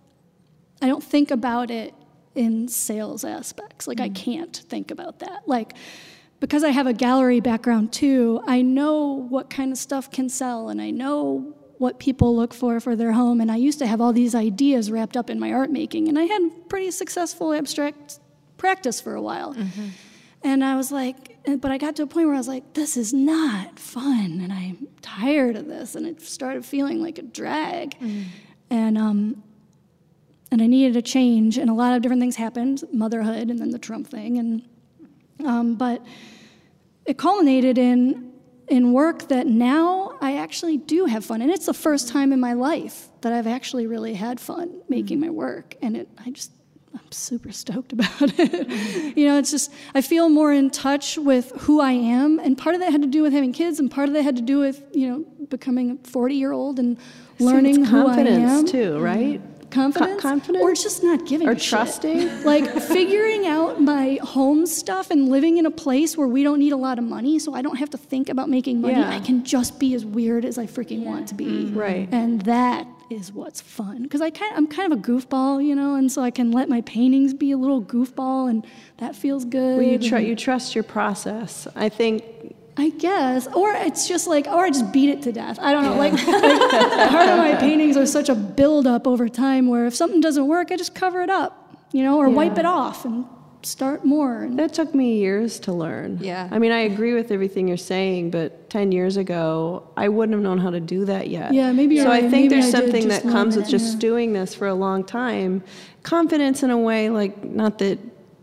I don't think about it in sales aspects. Like, mm. I can't think about that. Like, because I have a gallery background too, I know what kind of stuff can sell, and I know what people look for for their home, and I used to have all these ideas wrapped up in my art making, and I had pretty successful abstract practice for a while. Mm-hmm. And I was like, but I got to a point where I was like, this is not fun, and I'm tired of this, and it started feeling like a drag. Mm. And um, and I needed a change, and a lot of different things happened, motherhood, and then the Trump thing, and um, but it culminated in in work that now I actually do have fun, and it's the first time in my life that I've actually really had fun making mm. my work, and it I just I'm super stoked about it. Mm. You know, it's just I feel more in touch with who I am, and part of that had to do with having kids, and part of that had to do with, you know, becoming a forty-year-old and learning See, who I am. Confidence too, right? Confidence, Co- confidence, or just not giving or a trusting, shit. Like figuring out my home stuff and living in a place where we don't need a lot of money, so I don't have to think about making money. Yeah. I can just be as weird as I freaking yeah. want to be, mm-hmm. right? And that is what's fun, because I kind, I'm kind of a goofball, you know, and so I can let my paintings be a little goofball, and that feels good. Well, you tr- you trust your process, I think. I guess, or it's just like, or I just beat it to death. I don't know, like, like part of my paintings are such a build-up over time where if something doesn't work, I just cover it up, you know, or yeah. wipe it off and start more. And that took me years to learn. Yeah. I mean, I agree with everything you're saying, but ten years ago, I wouldn't have known how to do that yet. Yeah, maybe you're So right. I think maybe there's I something that comes with it, just yeah. doing this for a long time. Confidence in a way, like, not that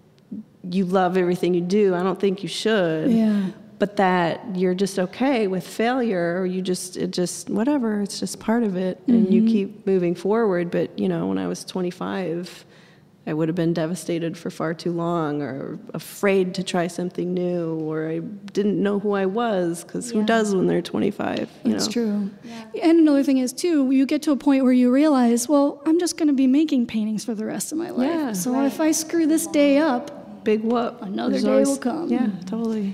you love everything you do. I don't think you should. Yeah. But that you're just okay with failure, or you just, it just, whatever, it's just part of it, mm-hmm. and you keep moving forward. But, you know, when I was twenty-five, I would have been devastated for far too long, or afraid to try something new, or I didn't know who I was, because yeah. who does when they're twenty-five? You That's know? true. Yeah. And another thing is, too, you get to a point where you realize, well, I'm just going to be making paintings for the rest of my life. Yeah, so right. if I screw this day up, big whoop. Another There's day always, will come. Yeah, totally.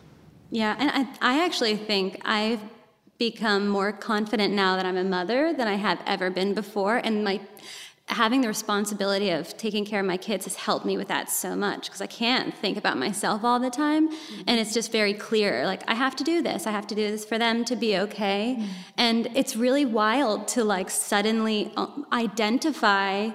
Yeah, and I, I actually think I've become more confident now that I'm a mother than I have ever been before, and my having the responsibility of taking care of my kids has helped me with that so much, because I can't think about myself all the time, mm-hmm. and it's just very clear, like, I have to do this, I have to do this for them to be okay, mm-hmm. and it's really wild to, like, suddenly identify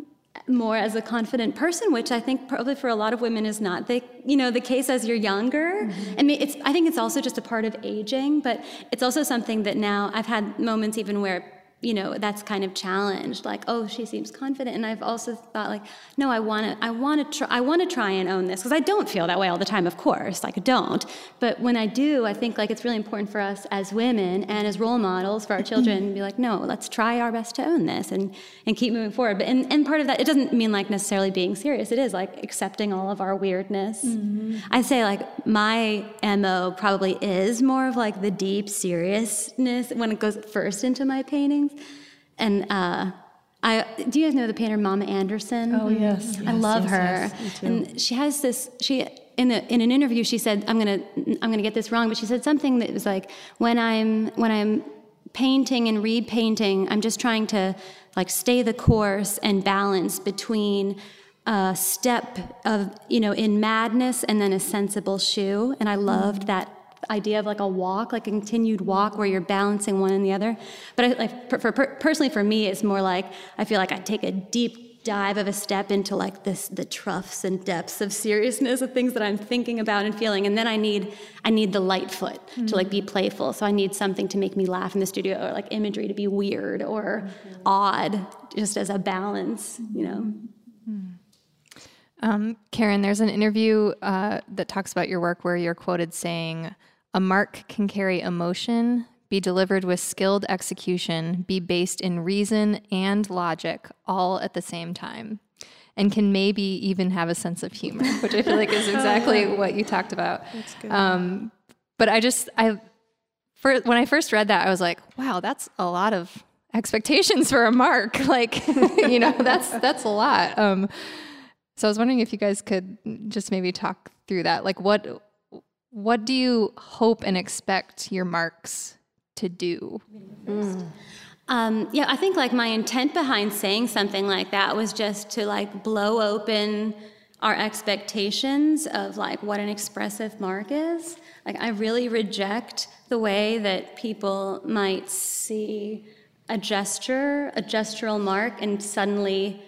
more as a confident person, which I think probably for a lot of women is not the, you know, the case as you're younger. Mm-hmm. And it's, I think it's also just a part of aging, but it's also something that now I've had moments even where, you know, that's kind of challenged, like, oh, she seems confident. And I've also thought, like, no, I want to, I want to try, I want to try and own this, because I don't feel that way all the time, of course, like, I don't. But when I do, I think, like, it's really important for us as women and as role models for our children to be like, no, let's try our best to own this and, and keep moving forward. But and, and part of that, it doesn't mean, like, necessarily being serious. It is, like, accepting all of our weirdness. Mm-hmm. I'd say, like, my M O probably is more of, like, the deep seriousness when it goes first into my paintings. And uh, I do you guys know the painter Mama Anderson? Oh yes, I yes, love yes, her. Yes, and she has this. She in the in an interview she said, I'm gonna I'm gonna get this wrong, but she said something that was like, when I'm when I'm painting and repainting, I'm just trying to, like, stay the course and balance between a step of, you know, in madness and then a sensible shoe. And I loved mm. that idea of, like, a walk, like a continued walk where you're balancing one and the other. But I, like, for, for personally for me, it's more like I feel like I take a deep dive of a step into, like, this the troughs and depths of seriousness of things that I'm thinking about and feeling, and then I need I need the light foot mm-hmm. to, like, be playful. So I need something to make me laugh in the studio, or, like, imagery to be weird or mm-hmm. odd, just as a balance, you know. Mm-hmm. Um, Karen, there's an interview uh, that talks about your work where you're quoted saying, "A mark can carry emotion, be delivered with skilled execution, be based in reason and logic all at the same time, and can maybe even have a sense of humor," which I feel like is exactly what you talked about. That's good. Um, but I just, I, for, when I first read that, I was like, wow, that's a lot of expectations for a mark. Like, you know, that's, that's a lot. Um, so I was wondering if you guys could just maybe talk through that. Like, what, what do you hope and expect your marks to do? Mm. Um, yeah, I think like my intent behind saying something like that was just to like blow open our expectations of like what an expressive mark is. Like I really reject the way that people might see a gesture, a gestural mark, and suddenly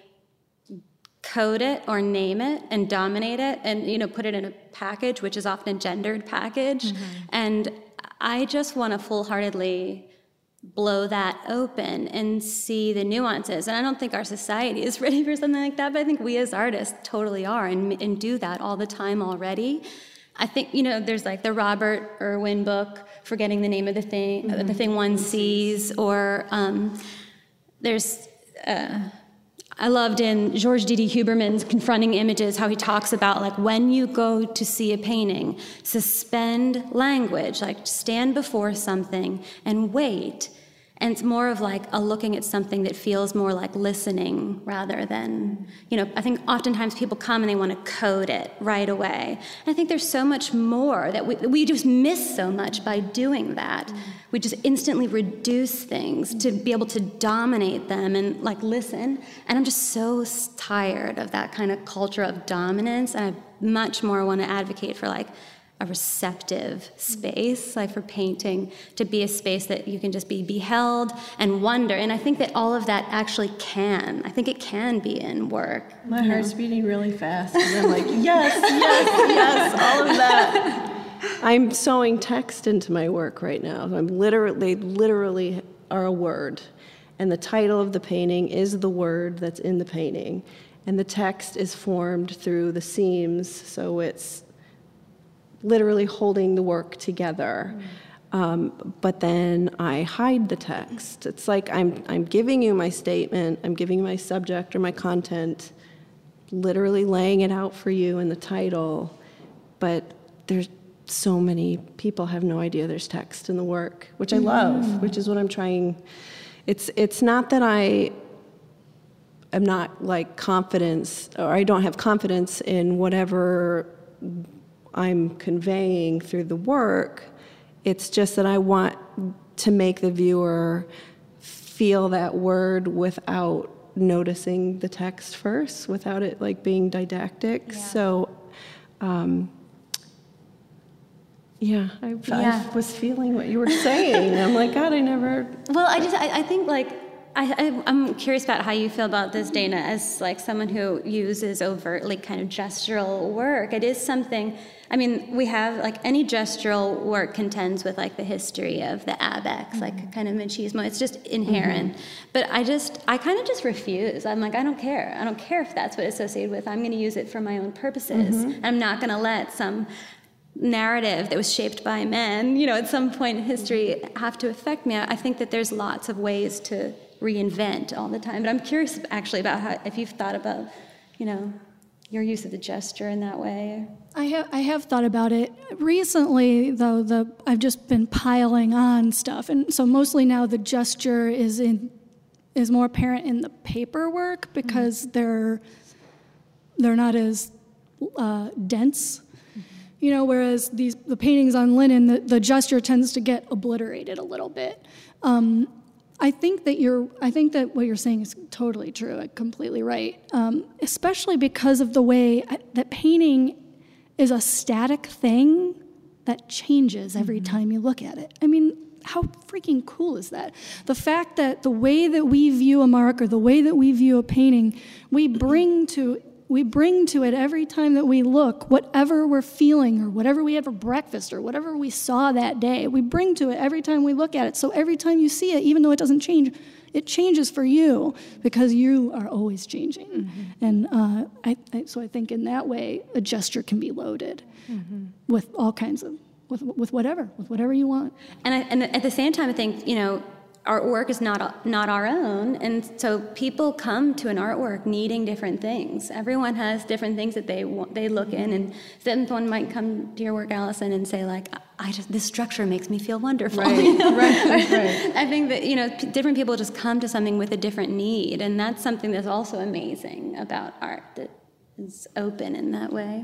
code it or name it and dominate it and, you know, put it in a package, which is often a gendered package. Mm-hmm. And I just want to full-heartedly blow that open and see the nuances. And I don't think our society is ready for something like that, but I think we as artists totally are and, and do that all the time already. I think, you know, there's like the Robert Irwin book, Forgetting the Name of the Thing, mm-hmm. the Thing One Sees, or um, there's... Uh, I loved in George D D Huberman's Confronting Images how he talks about like when you go to see a painting, suspend language, like stand before something and wait. And it's more of like a looking at something that feels more like listening rather than, you know, I think oftentimes people come and they want to code it right away. And I think there's so much more that we, we just miss so much by doing that. Mm. We just instantly reduce things to be able to dominate them and like listen. And I'm just so tired of that kind of culture of dominance. And I much more want to advocate for like a receptive space, like for painting, to be a space that you can just be beheld and wonder. And I think that all of that actually can. I think it can be in work. My heart's beating really fast. And I'm like, yes, yes, yes, all of that. I'm sewing text into my work right now. I'm literally, they literally are a word. And the title of the painting is the word that's in the painting. And the text is formed through the seams, so it's literally holding the work together. Mm. Um, but then I hide the text. It's like I'm I'm giving you my statement, I'm giving you my subject or my content, literally laying it out for you in the title, but there's so many people have no idea there's text in the work, which I love, mm. which is what I'm trying. It's it's not that I am not like confidence, or I don't have confidence in whatever I'm conveying through the work. It's just that I want to make the viewer feel that word without noticing the text first, without it like being didactic. Yeah. So, um, yeah, I, yeah, I was feeling what you were saying. I'm like, God, I never. Well, I just, I, I think like, I, I, I'm curious about how you feel about this, Dana, as like someone who uses overtly kind of gestural work. It is something, I mean, we have like any gestural work contends with like the history of the abex, mm-hmm. like kind of machismo. It's just inherent. Mm-hmm. But I just, I kind of just refuse. I'm like, I don't care. I don't care if that's what it's associated with. I'm going to use it for my own purposes. Mm-hmm. I'm not going to let some narrative that was shaped by men, you know, at some point in history have to affect me. I think that there's lots of ways to reinvent all the time. But I'm curious actually about how, if you've thought about, you know, your use of the gesture in that way. I have I have thought about it recently, though. The I've just been piling on stuff, and so mostly now the gesture is in is more apparent in the paperwork because mm-hmm. they're they're not as uh, dense. Mm-hmm. You know, whereas these the paintings on linen, the, the gesture tends to get obliterated a little bit. Um, I think that you're. I think that what you're saying is totally true. Completely right. Um, especially because of the way that painting is a static thing that changes every mm-hmm. time you look at it. I mean, how freaking cool is that? The fact that the way that we view a mark or the way that we view a painting, we bring to we bring to it every time that we look, whatever we're feeling or whatever we had for breakfast or whatever we saw that day. We bring to it every time we look at it. So every time you see it, even though it doesn't change, it changes for you because you are always changing. Mm-hmm. And uh, I, I, so I think in that way, a gesture can be loaded mm-hmm. with all kinds of, with with whatever, with whatever you want. And, I, and at the same time, I think, you know, artwork is not not our own, and so people come to an artwork needing different things. Everyone has different things that they want, they look in, and someone might come to your work, Allison, and say like, "I just this structure makes me feel wonderful." Right, you know? right, right. I think that you know p- different people just come to something with a different need, and that's something that's also amazing about art that is open in that way.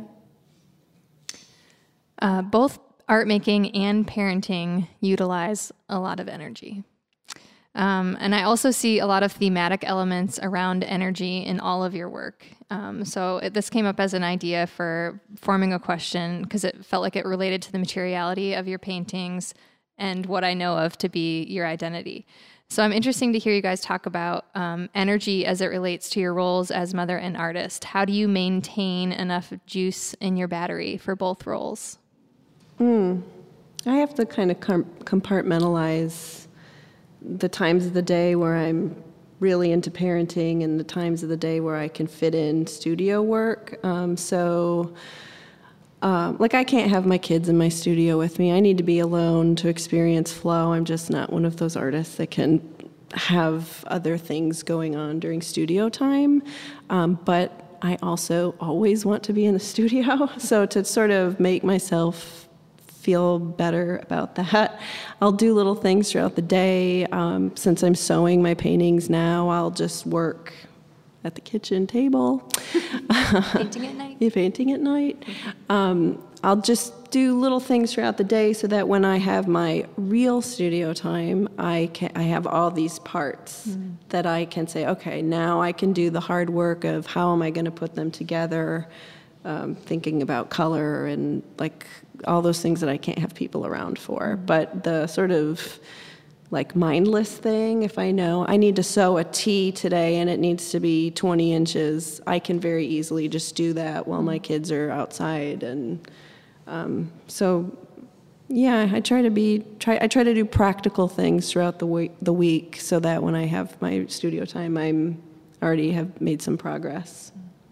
Uh, both art making and parenting utilize a lot of energy. Um, and I also see a lot of thematic elements around energy in all of your work. Um, so it, this came up as an idea for forming a question because it felt like it related to the materiality of your paintings and what I know of to be your identity. So I'm interested to hear you guys talk about um, energy as it relates to your roles as mother and artist. How do you maintain enough juice in your battery for both roles? Mm. I have to kind of com- compartmentalize the times of the day where I'm really into parenting and the times of the day where I can fit in studio work. Um, so, um, like I can't have my kids in my studio with me. I need to be alone to experience flow. I'm just not one of those artists that can have other things going on during studio time. Um, but I also always want to be in the studio. So to sort of make myself feel better about that, I'll do little things throughout the day. Um, since I'm sewing my paintings now, I'll just work at the kitchen table. Painting at night? Yeah, painting at night. Um, I'll just do little things throughout the day so that when I have my real studio time, I can I have all these parts mm. that I can say, okay, now I can do the hard work of how am I going to put them together, um, thinking about color and like all those things that I can't have people around for. Mm. But the sort of like mindless thing, if I know I need to sew a T today and it needs to be twenty inches, I can very easily just do that while my kids are outside. And um, so, yeah, I try to be try I try to do practical things throughout the week, the week, so that when I have my studio time, I'm already have made some progress.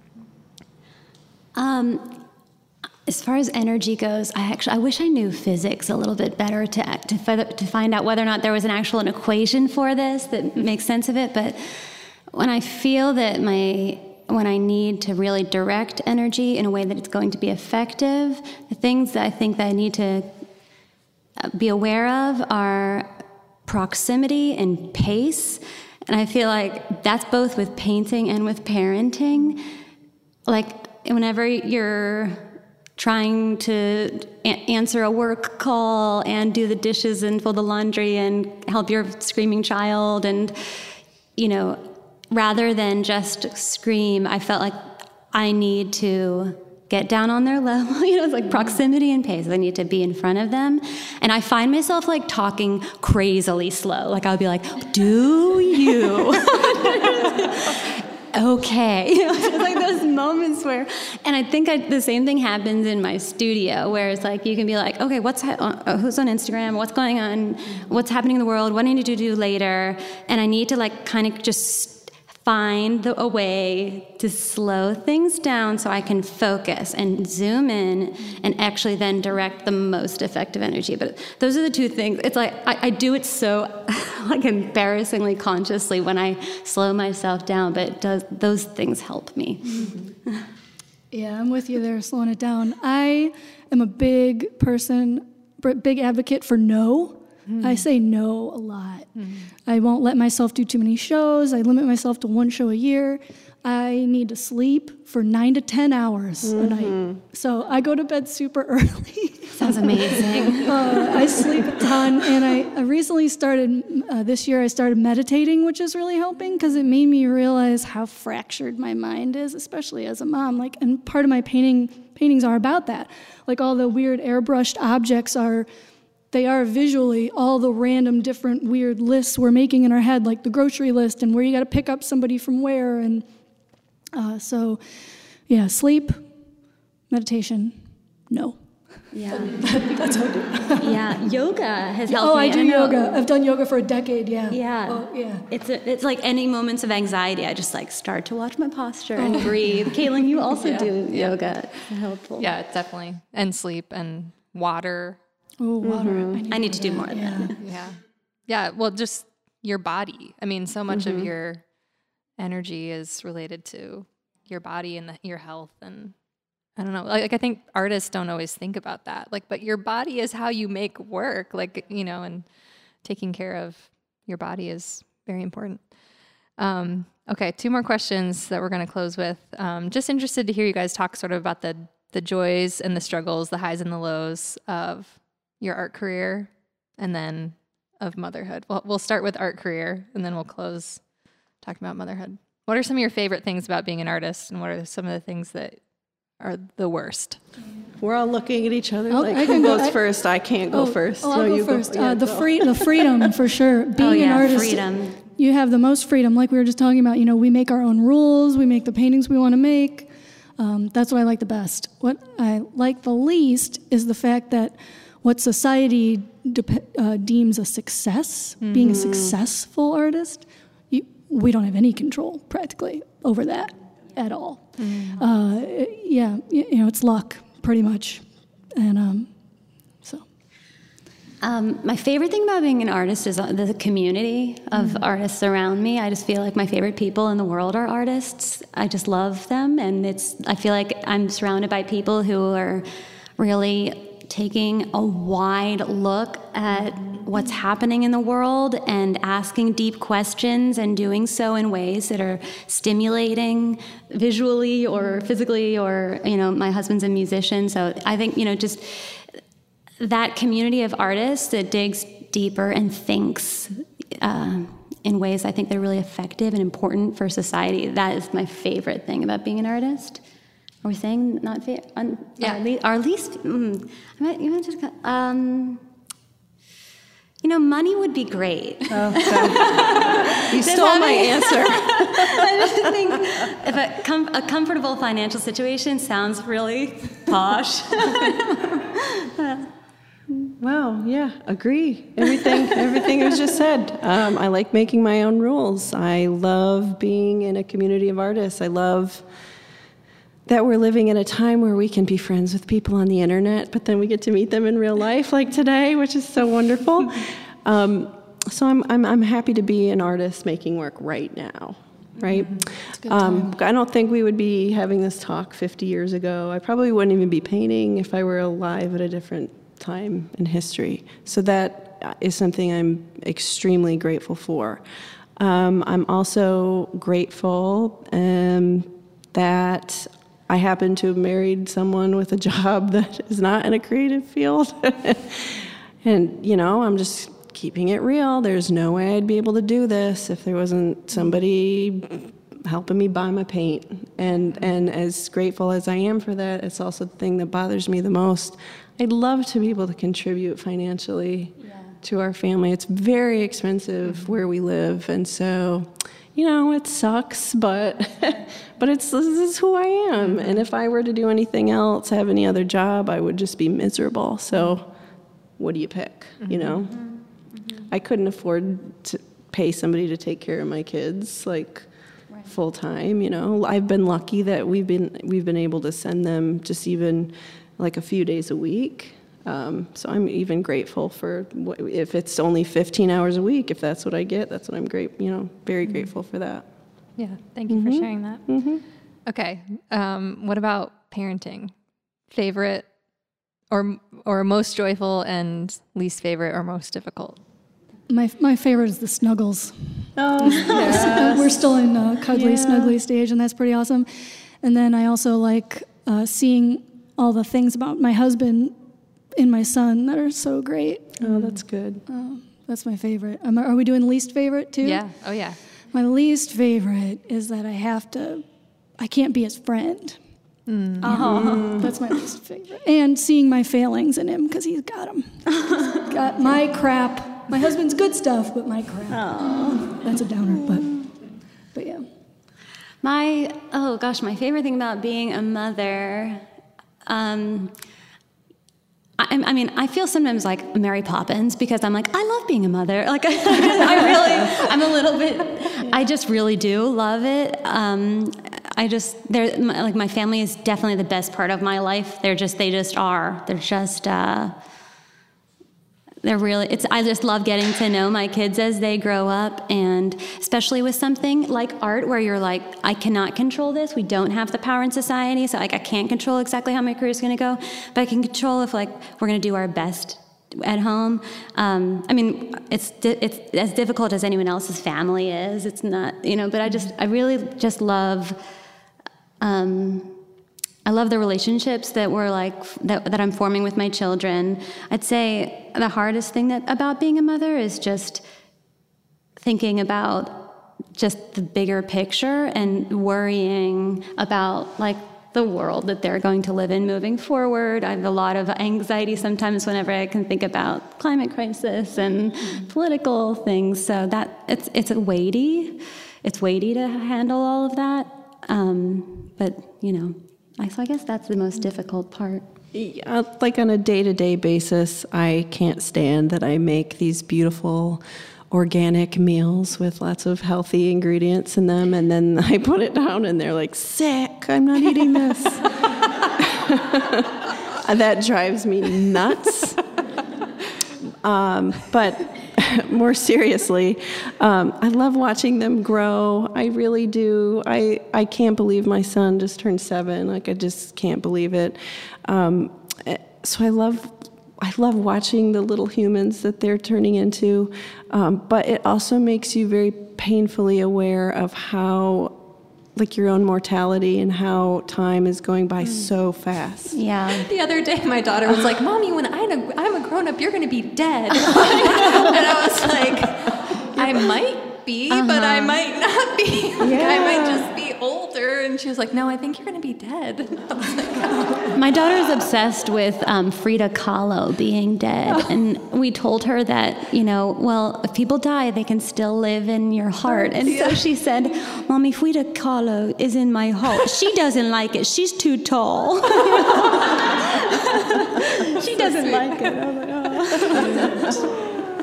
Um. As far as energy goes, I actually I wish I knew physics a little bit better to to to find out whether or not there was an actual an equation for this that makes sense of it. But when I feel that my when I need to really direct energy in a way that it's going to be effective, the things that I think that I need to be aware of are proximity and pace. And I feel like that's both with painting and with parenting. Like whenever you're trying to a- answer a work call and do the dishes and fold the laundry and help your screaming child, and, you know, rather than just scream, I felt like I need to get down on their level. You know, it's like proximity and pace. I need to be in front of them. And I find myself like talking crazily slow. Like I'll be like, do you? Okay. You know, it's like those moments where, and I think I, the same thing happens in my studio, where it's like you can be like, okay, what's ha- uh, who's on Instagram? What's going on? What's happening in the world? What do I need to do later? And I need to like kind of just find the, a way to slow things down so I can focus and zoom in and actually then direct the most effective energy. But those are the two things. It's like I, I do it so like embarrassingly consciously when I slow myself down, but it does, those things help me. Mm-hmm. Yeah, I'm with you there, slowing it down. I am a big person, big advocate for no. Mm. I say no a lot. Mm. I won't let myself do too many shows. I limit myself to one show a year. I need to sleep for nine to ten hours mm-hmm. a night. So I go to bed super early. Sounds amazing. uh, I sleep a ton, and I, I recently started, uh, this year I started meditating, which is really helping because it made me realize how fractured my mind is, especially as a mom. Like, and part of my painting paintings are about that. Like all the weird airbrushed objects are They are visually all the random different weird lists we're making in our head, like the grocery list and where you got to pick up somebody from where. And uh, so Yeah, sleep, meditation, no. Yeah. That's what I do. Yeah, yoga has helped Oh, me. I do don't know- yoga. I've done yoga for a decade, yeah. Yeah. Oh, yeah. It's a, it's like any moments of anxiety, I just like start to watch my posture and breathe. Kaylin, you also Yeah. do Yeah. yoga. It's helpful. Yeah, definitely. And sleep and water. Oh, water. Mm-hmm. I need to do more of yeah. that. Yeah. Yeah. Well, just your body. I mean, so much of your energy is related to your body and the, your health. And I don't know. Like, I think artists don't always think about that. Like, but your body is how you make work. Like, you know, and taking care of your body is very important. Um, okay. Two more questions that we're going to close with. Um, just interested to hear you guys talk sort of about the, the joys and the struggles, the highs and the lows of your art career, and then of motherhood. Well, we'll start with art career, and then we'll close talking about motherhood. What are some of your favorite things about being an artist, and what are some of the things that are the worst? We're all looking at each other I'll- like, I who can go- goes I- first? I can't go Oh, first. Oh, I'll No, go you first. Go, yeah, uh, the go. free, the freedom for sure. Being Oh, yeah, an artist, freedom. you have the most freedom. Like we were just talking about, you know, we make our own rules. We make the paintings we want to make. Um, that's what I like the best. What I like the least is the fact that what society de- uh, deems a success, mm-hmm. being a successful artist, you, we don't have any control practically over that at all. Mm-hmm. Uh, yeah, you, you know, it's luck pretty much. And um, so. Um, my favorite thing about being an artist is the community of mm-hmm. artists around me. I just feel like my favorite people in the world are artists. I just love them, and it's. I feel like I'm surrounded by people who are really taking a wide look at what's happening in the world and asking deep questions and doing so in ways that are stimulating visually or physically. Or, you know, my husband's a musician, so I think, you know, just that community of artists that digs deeper and thinks uh, in ways I think they're really effective and important for society. That is my favorite thing about being an artist. Are we saying not fa- un, yeah. our, le- our least? Mm, I might, you, might just, um, you know, money would be great. Oh, okay. You stole my answer. I just think if a, com- a comfortable financial situation sounds really posh. Wow, yeah, agree. Everything everything was just said. Um, I like making my own rules. I love being in a community of artists. I love that we're living in a time where we can be friends with people on the internet, but then we get to meet them in real life like today, which is so wonderful. Um, so I'm, I'm I'm happy to be an artist making work right now, right? Mm-hmm. Um, I don't think we would be having this talk fifty years ago. I probably wouldn't even be painting if I were alive at a different time in history. So that is something I'm extremely grateful for. Um, I'm also grateful um, that I happen to have married someone with a job that is not in a creative field. And, you know, I'm just keeping it real. There's no way I'd be able to do this if there wasn't somebody helping me buy my paint. And, and as grateful as I am for that, it's also the thing that bothers me the most. I'd love to be able to contribute financially yeah. to our family. It's very expensive mm-hmm. where we live, and so, you know, it sucks, but but it's this is who I am. Mm-hmm. And if I were to do anything else, have any other job, I would just be miserable. So, what do you pick? Mm-hmm. You know, mm-hmm. I couldn't afford to pay somebody to take care of my kids, like. Right. Full time, you know. I've been lucky that we've been we've been able to send them just even like a few days a week. Um, so I'm even grateful for what, if it's only fifteen hours a week. If that's what I get, that's what I'm great. You know, very mm-hmm. grateful for that. Yeah, thank you mm-hmm. for sharing that. Mm-hmm. Okay, um, what about parenting? Favorite, or or most joyful, and least favorite, or most difficult? My my favorite is the snuggles. Oh, yes. We're still in uh, cuddly, yeah. snuggly stage, and that's pretty awesome. And then I also like uh, seeing all the things about my husband in my son that are so great. Oh, that's good. Uh, that's my favorite. Um, are we doing least favorite too? Yeah. Oh, yeah. My least favorite is that I have to, I can't be his friend. Mm. Uh-huh. That's my least favorite. And seeing my failings in him, because he's got them. He's got my crap. My husband's good stuff, but my crap. Aww. That's a downer, but but yeah. My, oh gosh, my favorite thing about being a mother, um, I, I mean, I feel sometimes like Mary Poppins because I'm like, I love being a mother. Like, I, I really, I'm a little bit, I just really do love it. Um, I just, they're, my, like, my family is definitely the best part of my life. They're just, they just are. They're just, uh, they're really, it's, I just love getting to know my kids as they grow up, and especially with something like art where you're like, I cannot control this. We don't have the power in society, so like I can't control exactly how my career is going to go, but I can control if like we're going to do our best at home. Um, I mean, it's di- it's as difficult as anyone else's family is. It's not, you know, but I just, I really just love, um, I love the relationships that we're like that, that I'm forming with my children. I'd say the hardest thing that about being a mother is just thinking about just the bigger picture and worrying about like the world that they're going to live in moving forward. I have a lot of anxiety sometimes whenever I can think about climate crisis and political things. So that it's it's a weighty, it's weighty to handle all of that. Um, but you know. So I guess that's the most difficult part. Yeah, like on a day-to-day basis, I can't stand that I make these beautiful organic meals with lots of healthy ingredients in them, and then I put it down and they're like, sick, I'm not eating this. That drives me nuts. Um, but more seriously, um, I love watching them grow. I really do. I, I can't believe my son just turned seven. Like, I just can't believe it. Um, so I love I love watching the little humans that they're turning into. Um, but it also makes you very painfully aware of how, like, your own mortality and how time is going by mm. so fast. Yeah. The other day, my daughter was like, Mommy, when I'm a, I'm a grown-up, you're going to be dead. And I was like, I might be, uh-huh. but I might not be. Like, yeah. I might just be older. And she was like, no, I think you're going to be dead. I was like, oh. My daughter is obsessed with um, Frida Kahlo being dead. Oh. And we told her that, you know, well, if people die, they can still live in your heart. And yeah. so she said, Mommy, Frida Kahlo is in my heart. She doesn't like it. She's too tall. She doesn't like it. I was like, oh.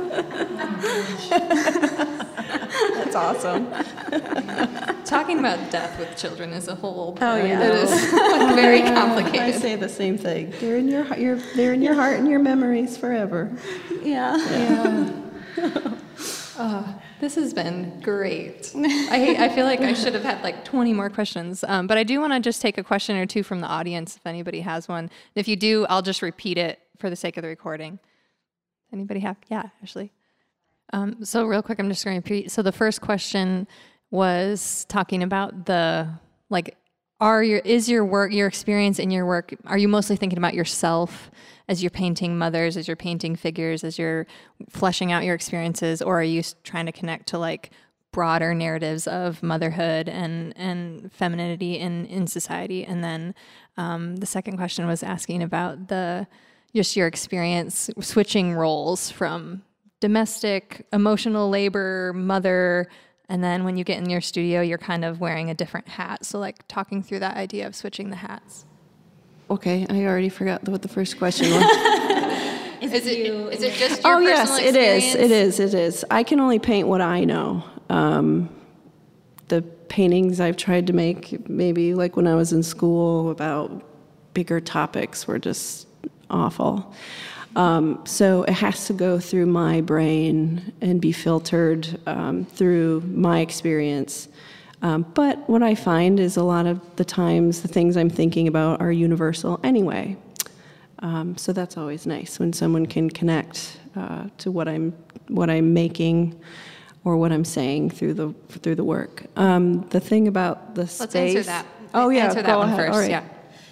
That's awesome. Talking about death with children is a whole. Oh yeah, it is very complicated. I say the same thing. They're in your, your they're in your heart and your memories forever. Yeah. Yeah. Oh, this has been great. I I feel like I should have had like twenty more questions, um, but I do want to just take a question or two from the audience if anybody has one. If you do, I'll just repeat it for the sake of the recording. Anybody have? Yeah, Ashley. Um, so real quick, I'm just going to repeat. So the first question was talking about the, like, are your, is your work, your experience in your work, are you mostly thinking about yourself as you're painting mothers, as you're painting figures, as you're fleshing out your experiences, or are you trying to connect to like broader narratives of motherhood and, and femininity in, in society? And then um, the second question was asking about the, just your experience switching roles from domestic, emotional labor, mother, and then when you get in your studio, you're kind of wearing a different hat. So like talking through that idea of switching the hats. Okay, I already forgot what the first question was. is, is, it, is it just your oh, personal yes, experience? it is, it is, it is. I can only paint what I know. Um, the paintings I've tried to make, maybe like when I was in school about bigger topics, were just awful. Um, so it has to go through my brain and be filtered um, through my experience. Um, but what I find is a lot of the times the things I'm thinking about are universal anyway. Um, so that's always nice when someone can connect uh, to what I'm what I'm making or what I'm saying through the through the work. Um, the thing about the Let's space. Let's answer that. Oh yeah, answer that go one ahead. first. All right. Yeah.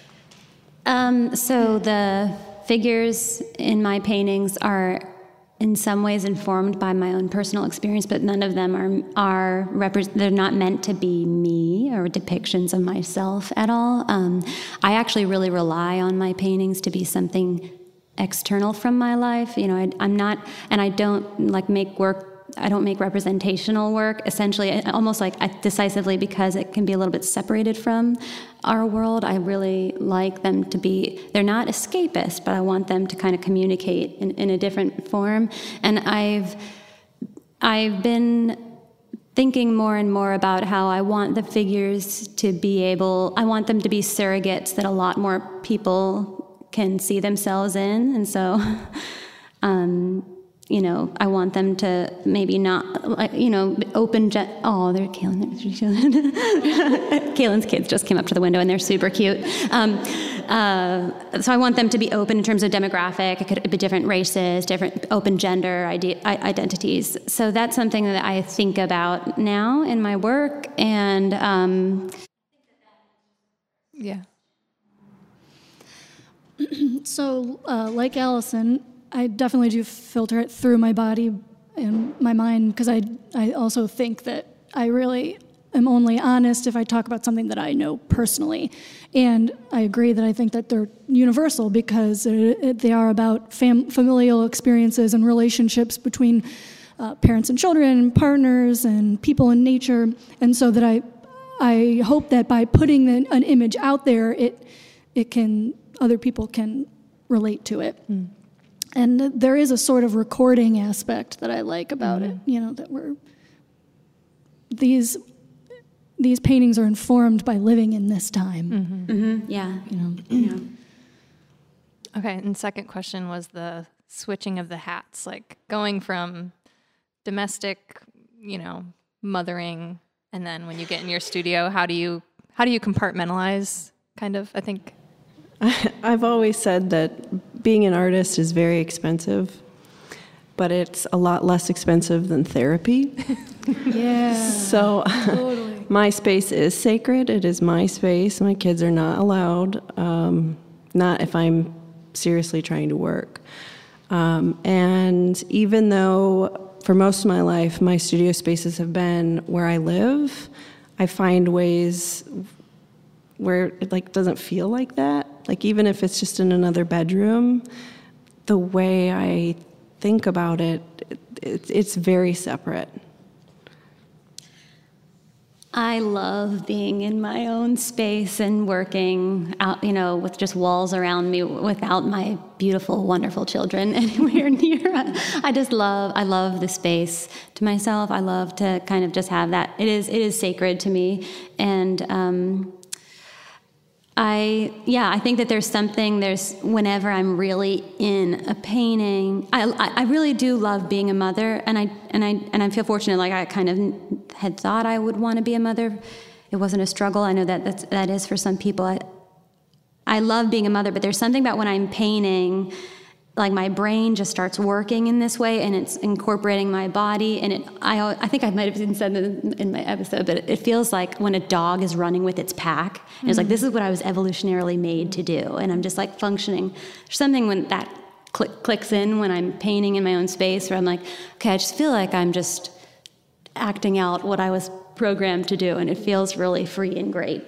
Um, so the figures in my paintings are in some ways informed by my own personal experience, but none of them are are repre- they're not meant to be me or depictions of myself at all. Um, I actually really rely on my paintings to be something external from my life. You know, I, I'm not, and I don't like make work I don't make representational work, essentially, almost like decisively because it can be a little bit separated from our world. I really like them to be, they're not escapist, but I want them to kind of communicate in, in a different form. And I've, I've been thinking more and more about how I want the figures to be able, I want them to be surrogates that a lot more people can see themselves in. And so, um, you know, I want them to maybe not, like, you know, open, gen- oh, they're Kaylin. Kaylin's kids just came up to the window and they're super cute. Um, uh, so I want them to be open in terms of demographic. It could be different races, different open gender ide- identities. So that's something that I think about now in my work. And um, yeah. So, uh, like Allison, I definitely do filter it through my body and my mind, because I I also think that I really am only honest if I talk about something that I know personally. And I agree that I think that they're universal because it, it, they are about fam- familial experiences and relationships between uh, parents and children, partners and people in nature. And so that I I hope that by putting an, an image out there, it it can other people can relate to it. Mm. And there is a sort of recording aspect that I like about mm-hmm. it, you know, that we're, these these paintings are informed by living in this time. Mm-hmm. Mm-hmm. Yeah. You know. Yeah. Okay, and second question was the switching of the hats, like going from domestic, you know, mothering, and then when you get in your studio, how do you how do you compartmentalize, kind of, I think? I've always said that being an artist is very expensive, but it's a lot less expensive than therapy. Yeah. So totally. My space is sacred. It is my space. My kids are not allowed, um, not if I'm seriously trying to work. Um, and even though for most of my life my studio spaces have been where I live, I find ways where it like doesn't feel like that. Like even if it's just in another bedroom, the way I think about it, it, it it's very separate. I love being in my own space and working out, you know, with just walls around me without my beautiful, wonderful children anywhere near. I just love, I love the space to myself. I love to kind of just have that. It is, it is sacred to me. And, um, I, yeah, I think that there's something, there's, whenever I'm really in a painting, I, I really do love being a mother, and I, and I, and I feel fortunate, like I kind of had thought I would want to be a mother. It wasn't a struggle. I know that that's, that is for some people. I, I love being a mother, but there's something about when I'm painting, like my brain just starts working in this way, and it's incorporating my body. And it, I, I think I might have even said that in my episode, but it feels like when a dog is running with its pack. And mm-hmm. It's like, this is what I was evolutionarily made to do. And I'm just like functioning. There's something when that click, clicks in when I'm painting in my own space, where I'm like, okay, I just feel like I'm just acting out what I was programmed to do. And it feels really free and great.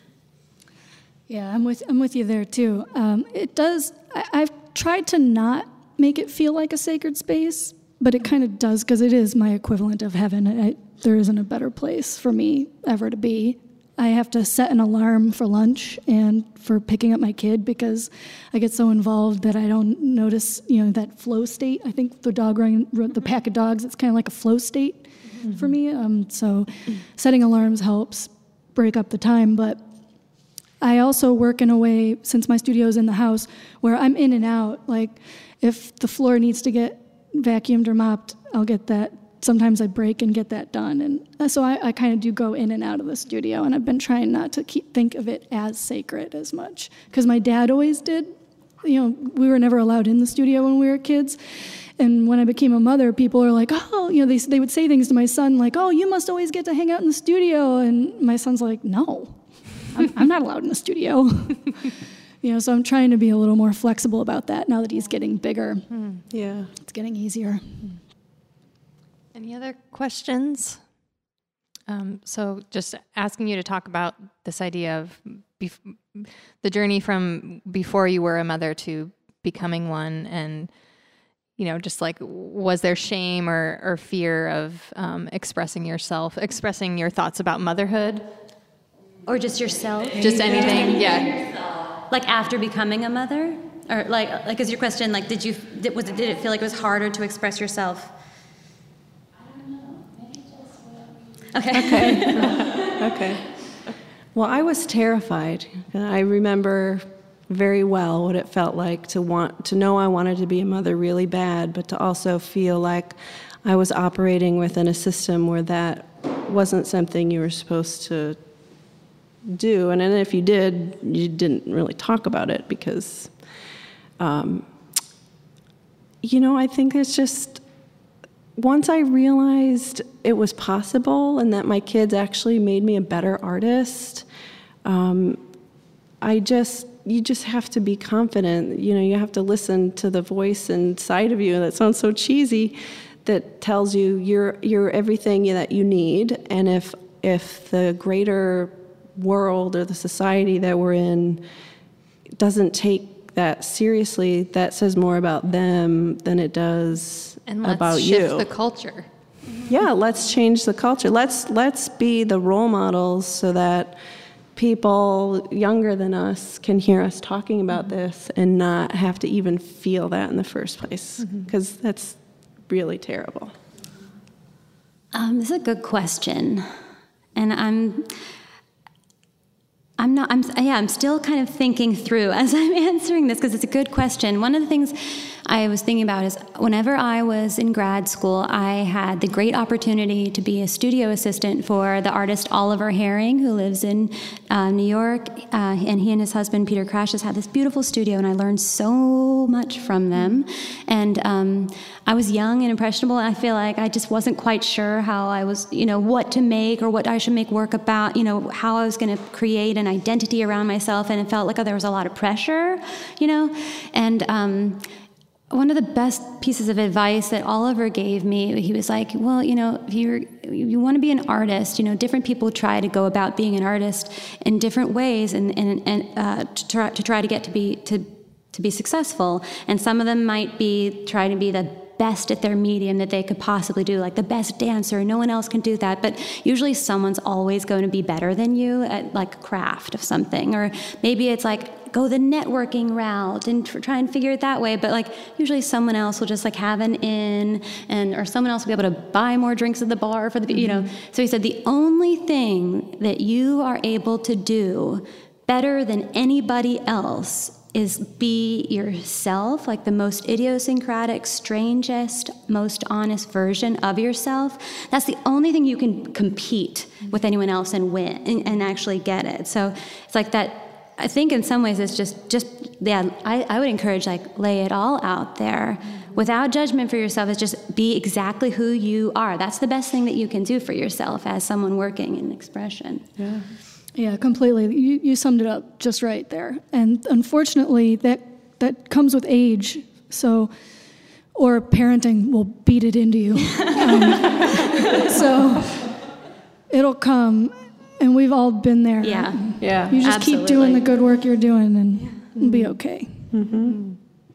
Yeah, I'm with I'm with you there too. Um, it does. I, I've tried to not make it feel like a sacred space, but it kind of does, because it is my equivalent of heaven. I, there isn't a better place for me ever to be. I have to set an alarm for lunch and for picking up my kid, because I get so involved that I don't notice, you know, that flow state. I think the dog running, the pack of dogs, it's kind of like a flow state mm-hmm. for me. Um, so setting alarms helps break up the time, but I also work in a way, since my studio's in the house, where I'm in and out. Like, if the floor needs to get vacuumed or mopped, I'll get that. Sometimes I break and get that done. And so I, I kind of do go in and out of the studio, and I've been trying not to keep, think of it as sacred as much. Because my dad always did. You know, we were never allowed in the studio when we were kids. And when I became a mother, people are like, oh, you know, they, they would say things to my son like, oh, you must always get to hang out in the studio. And my son's like, no. I'm, I'm not allowed in the studio. You know, so I'm trying to be a little more flexible about that now that he's getting bigger. Mm. Yeah. It's getting easier. Any other questions? Um, so just asking you to talk about this idea of bef- the journey from before you were a mother to becoming one, and you know, just like, was there shame or, or fear of um, expressing yourself, expressing your thoughts about motherhood? Or just yourself? Just anything, yeah. Like after becoming a mother? Or like, like is your question, like, did you, did, was it, did it feel like it was harder to express yourself? I don't know. Maybe just Okay. Okay. Okay. Well, I was terrified. I remember very well what it felt like to want to know I wanted to be a mother really bad, but to also feel like I was operating within a system where that wasn't something you were supposed to do. And then if you did, you didn't really talk about it because, um, you know, I think it's just, once I realized it was possible and that my kids actually made me a better artist, um, I just, you just have to be confident. You know, you have to listen to the voice inside of you that sounds so cheesy, that tells you you're you're everything that you need. And if if the greater world or the society that we're in doesn't take that seriously, that says more about them than it does And let's about shift you. the culture. Yeah, let's change the culture. Let's let's be the role models so that people younger than us can hear us talking about this and not have to even feel that in the first place, because mm-hmm. that's really terrible. Um, this is a good question, and I'm, I'm not, I'm, yeah, I'm still kind of thinking through as I'm answering this because it's a good question. One of the things I was thinking about is whenever I was in grad school, I had the great opportunity to be a studio assistant for the artist Oliver Herring, who lives in uh, New York, uh, and he and his husband, Peter Crashes, had this beautiful studio, and I learned so much from them. And um, I was young and impressionable, and I feel like I just wasn't quite sure how I was, you know, what to make or what I should make work about, you know, how I was going to create an identity around myself, and it felt like oh, there was a lot of pressure, you know, and um, one of the best pieces of advice that Oliver gave me, he was like, well, you know, if you're, you want to be an artist, you know, different people try to go about being an artist in different ways and, and, and uh, to, try, to try to get to be, to, to be successful. And some of them might be trying to be the best at their medium that they could possibly do, like the best dancer. No one else can do that. But usually someone's always going to be better than you at like a craft of something. Or maybe it's like, go the networking route and tr- try and figure it that way. But like usually someone else will just like have an in, and or someone else will be able to buy more drinks at the bar for the, mm-hmm. you know. So he said, the only thing that you are able to do better than anybody else is be yourself, like the most idiosyncratic, strangest, most honest version of yourself. That's the only thing you can compete with anyone else and win and, and actually get it. So it's like that. I think in some ways it's just, just yeah, I, I would encourage like lay it all out there without judgment for yourself. It's just be exactly who you are. That's the best thing that you can do for yourself as someone working in expression. Yeah. Yeah, completely. You, you summed it up just right there. And unfortunately, that that comes with age. So, or parenting will beat it into you. um, so, it'll come, and we've all been there. Yeah, yeah. You just absolutely. keep doing the good work you're doing, and yeah. it'll be okay. Mm-hmm.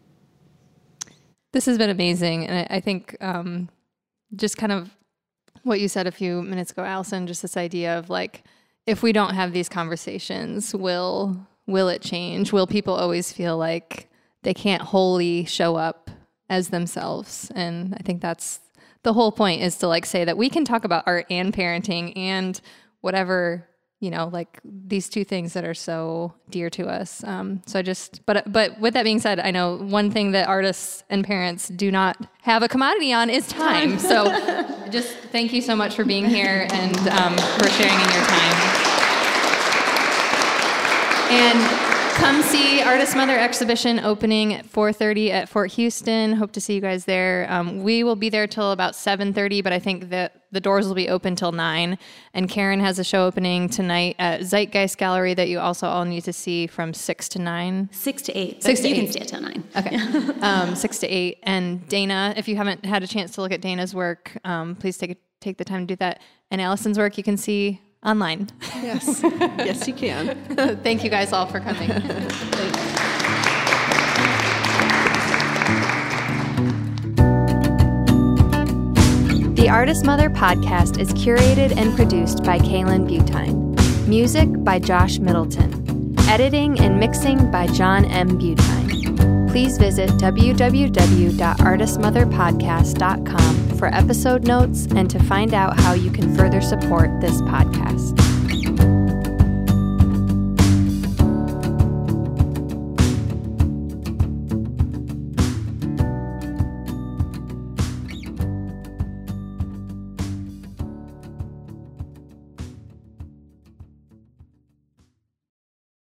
This has been amazing, and I, I think um, just kind of what you said a few minutes ago, Allison, just this idea of like, if we don't have these conversations, will will it change? Will people always feel like they can't wholly show up as themselves? And I think that's the whole point, is to like say that we can talk about art and parenting and whatever, you know, like these two things that are so dear to us. Um, so I just, but but with that being said, I know one thing that artists and parents do not have a commodity on is time. So just thank you so much for being here and um, for sharing in your time. And come see Artist Mother exhibition opening at four thirty at Fort Houston. Hope to see you guys there. Um, we will be there till about seven thirty, but I think that the doors will be open till nine. And Karen has a show opening tonight at Zeitgeist Gallery that you also all need to see from six to nine. Six to eight. Six to you eight. can stay till nine. Okay. um, six to eight. And Dana, if you haven't had a chance to look at Dana's work, um, please take a, take the time to do that. And Allison's work you can see online. Yes. Yes, you can. Thank you guys all for coming. Thanks. Artist Mother podcast is curated and produced by Kaylin Butine. Music by Josh Middleton. Editing and mixing by John M. Butine. Please visit w w w dot artist mother podcast dot com for episode notes and to find out how you can further support this podcast.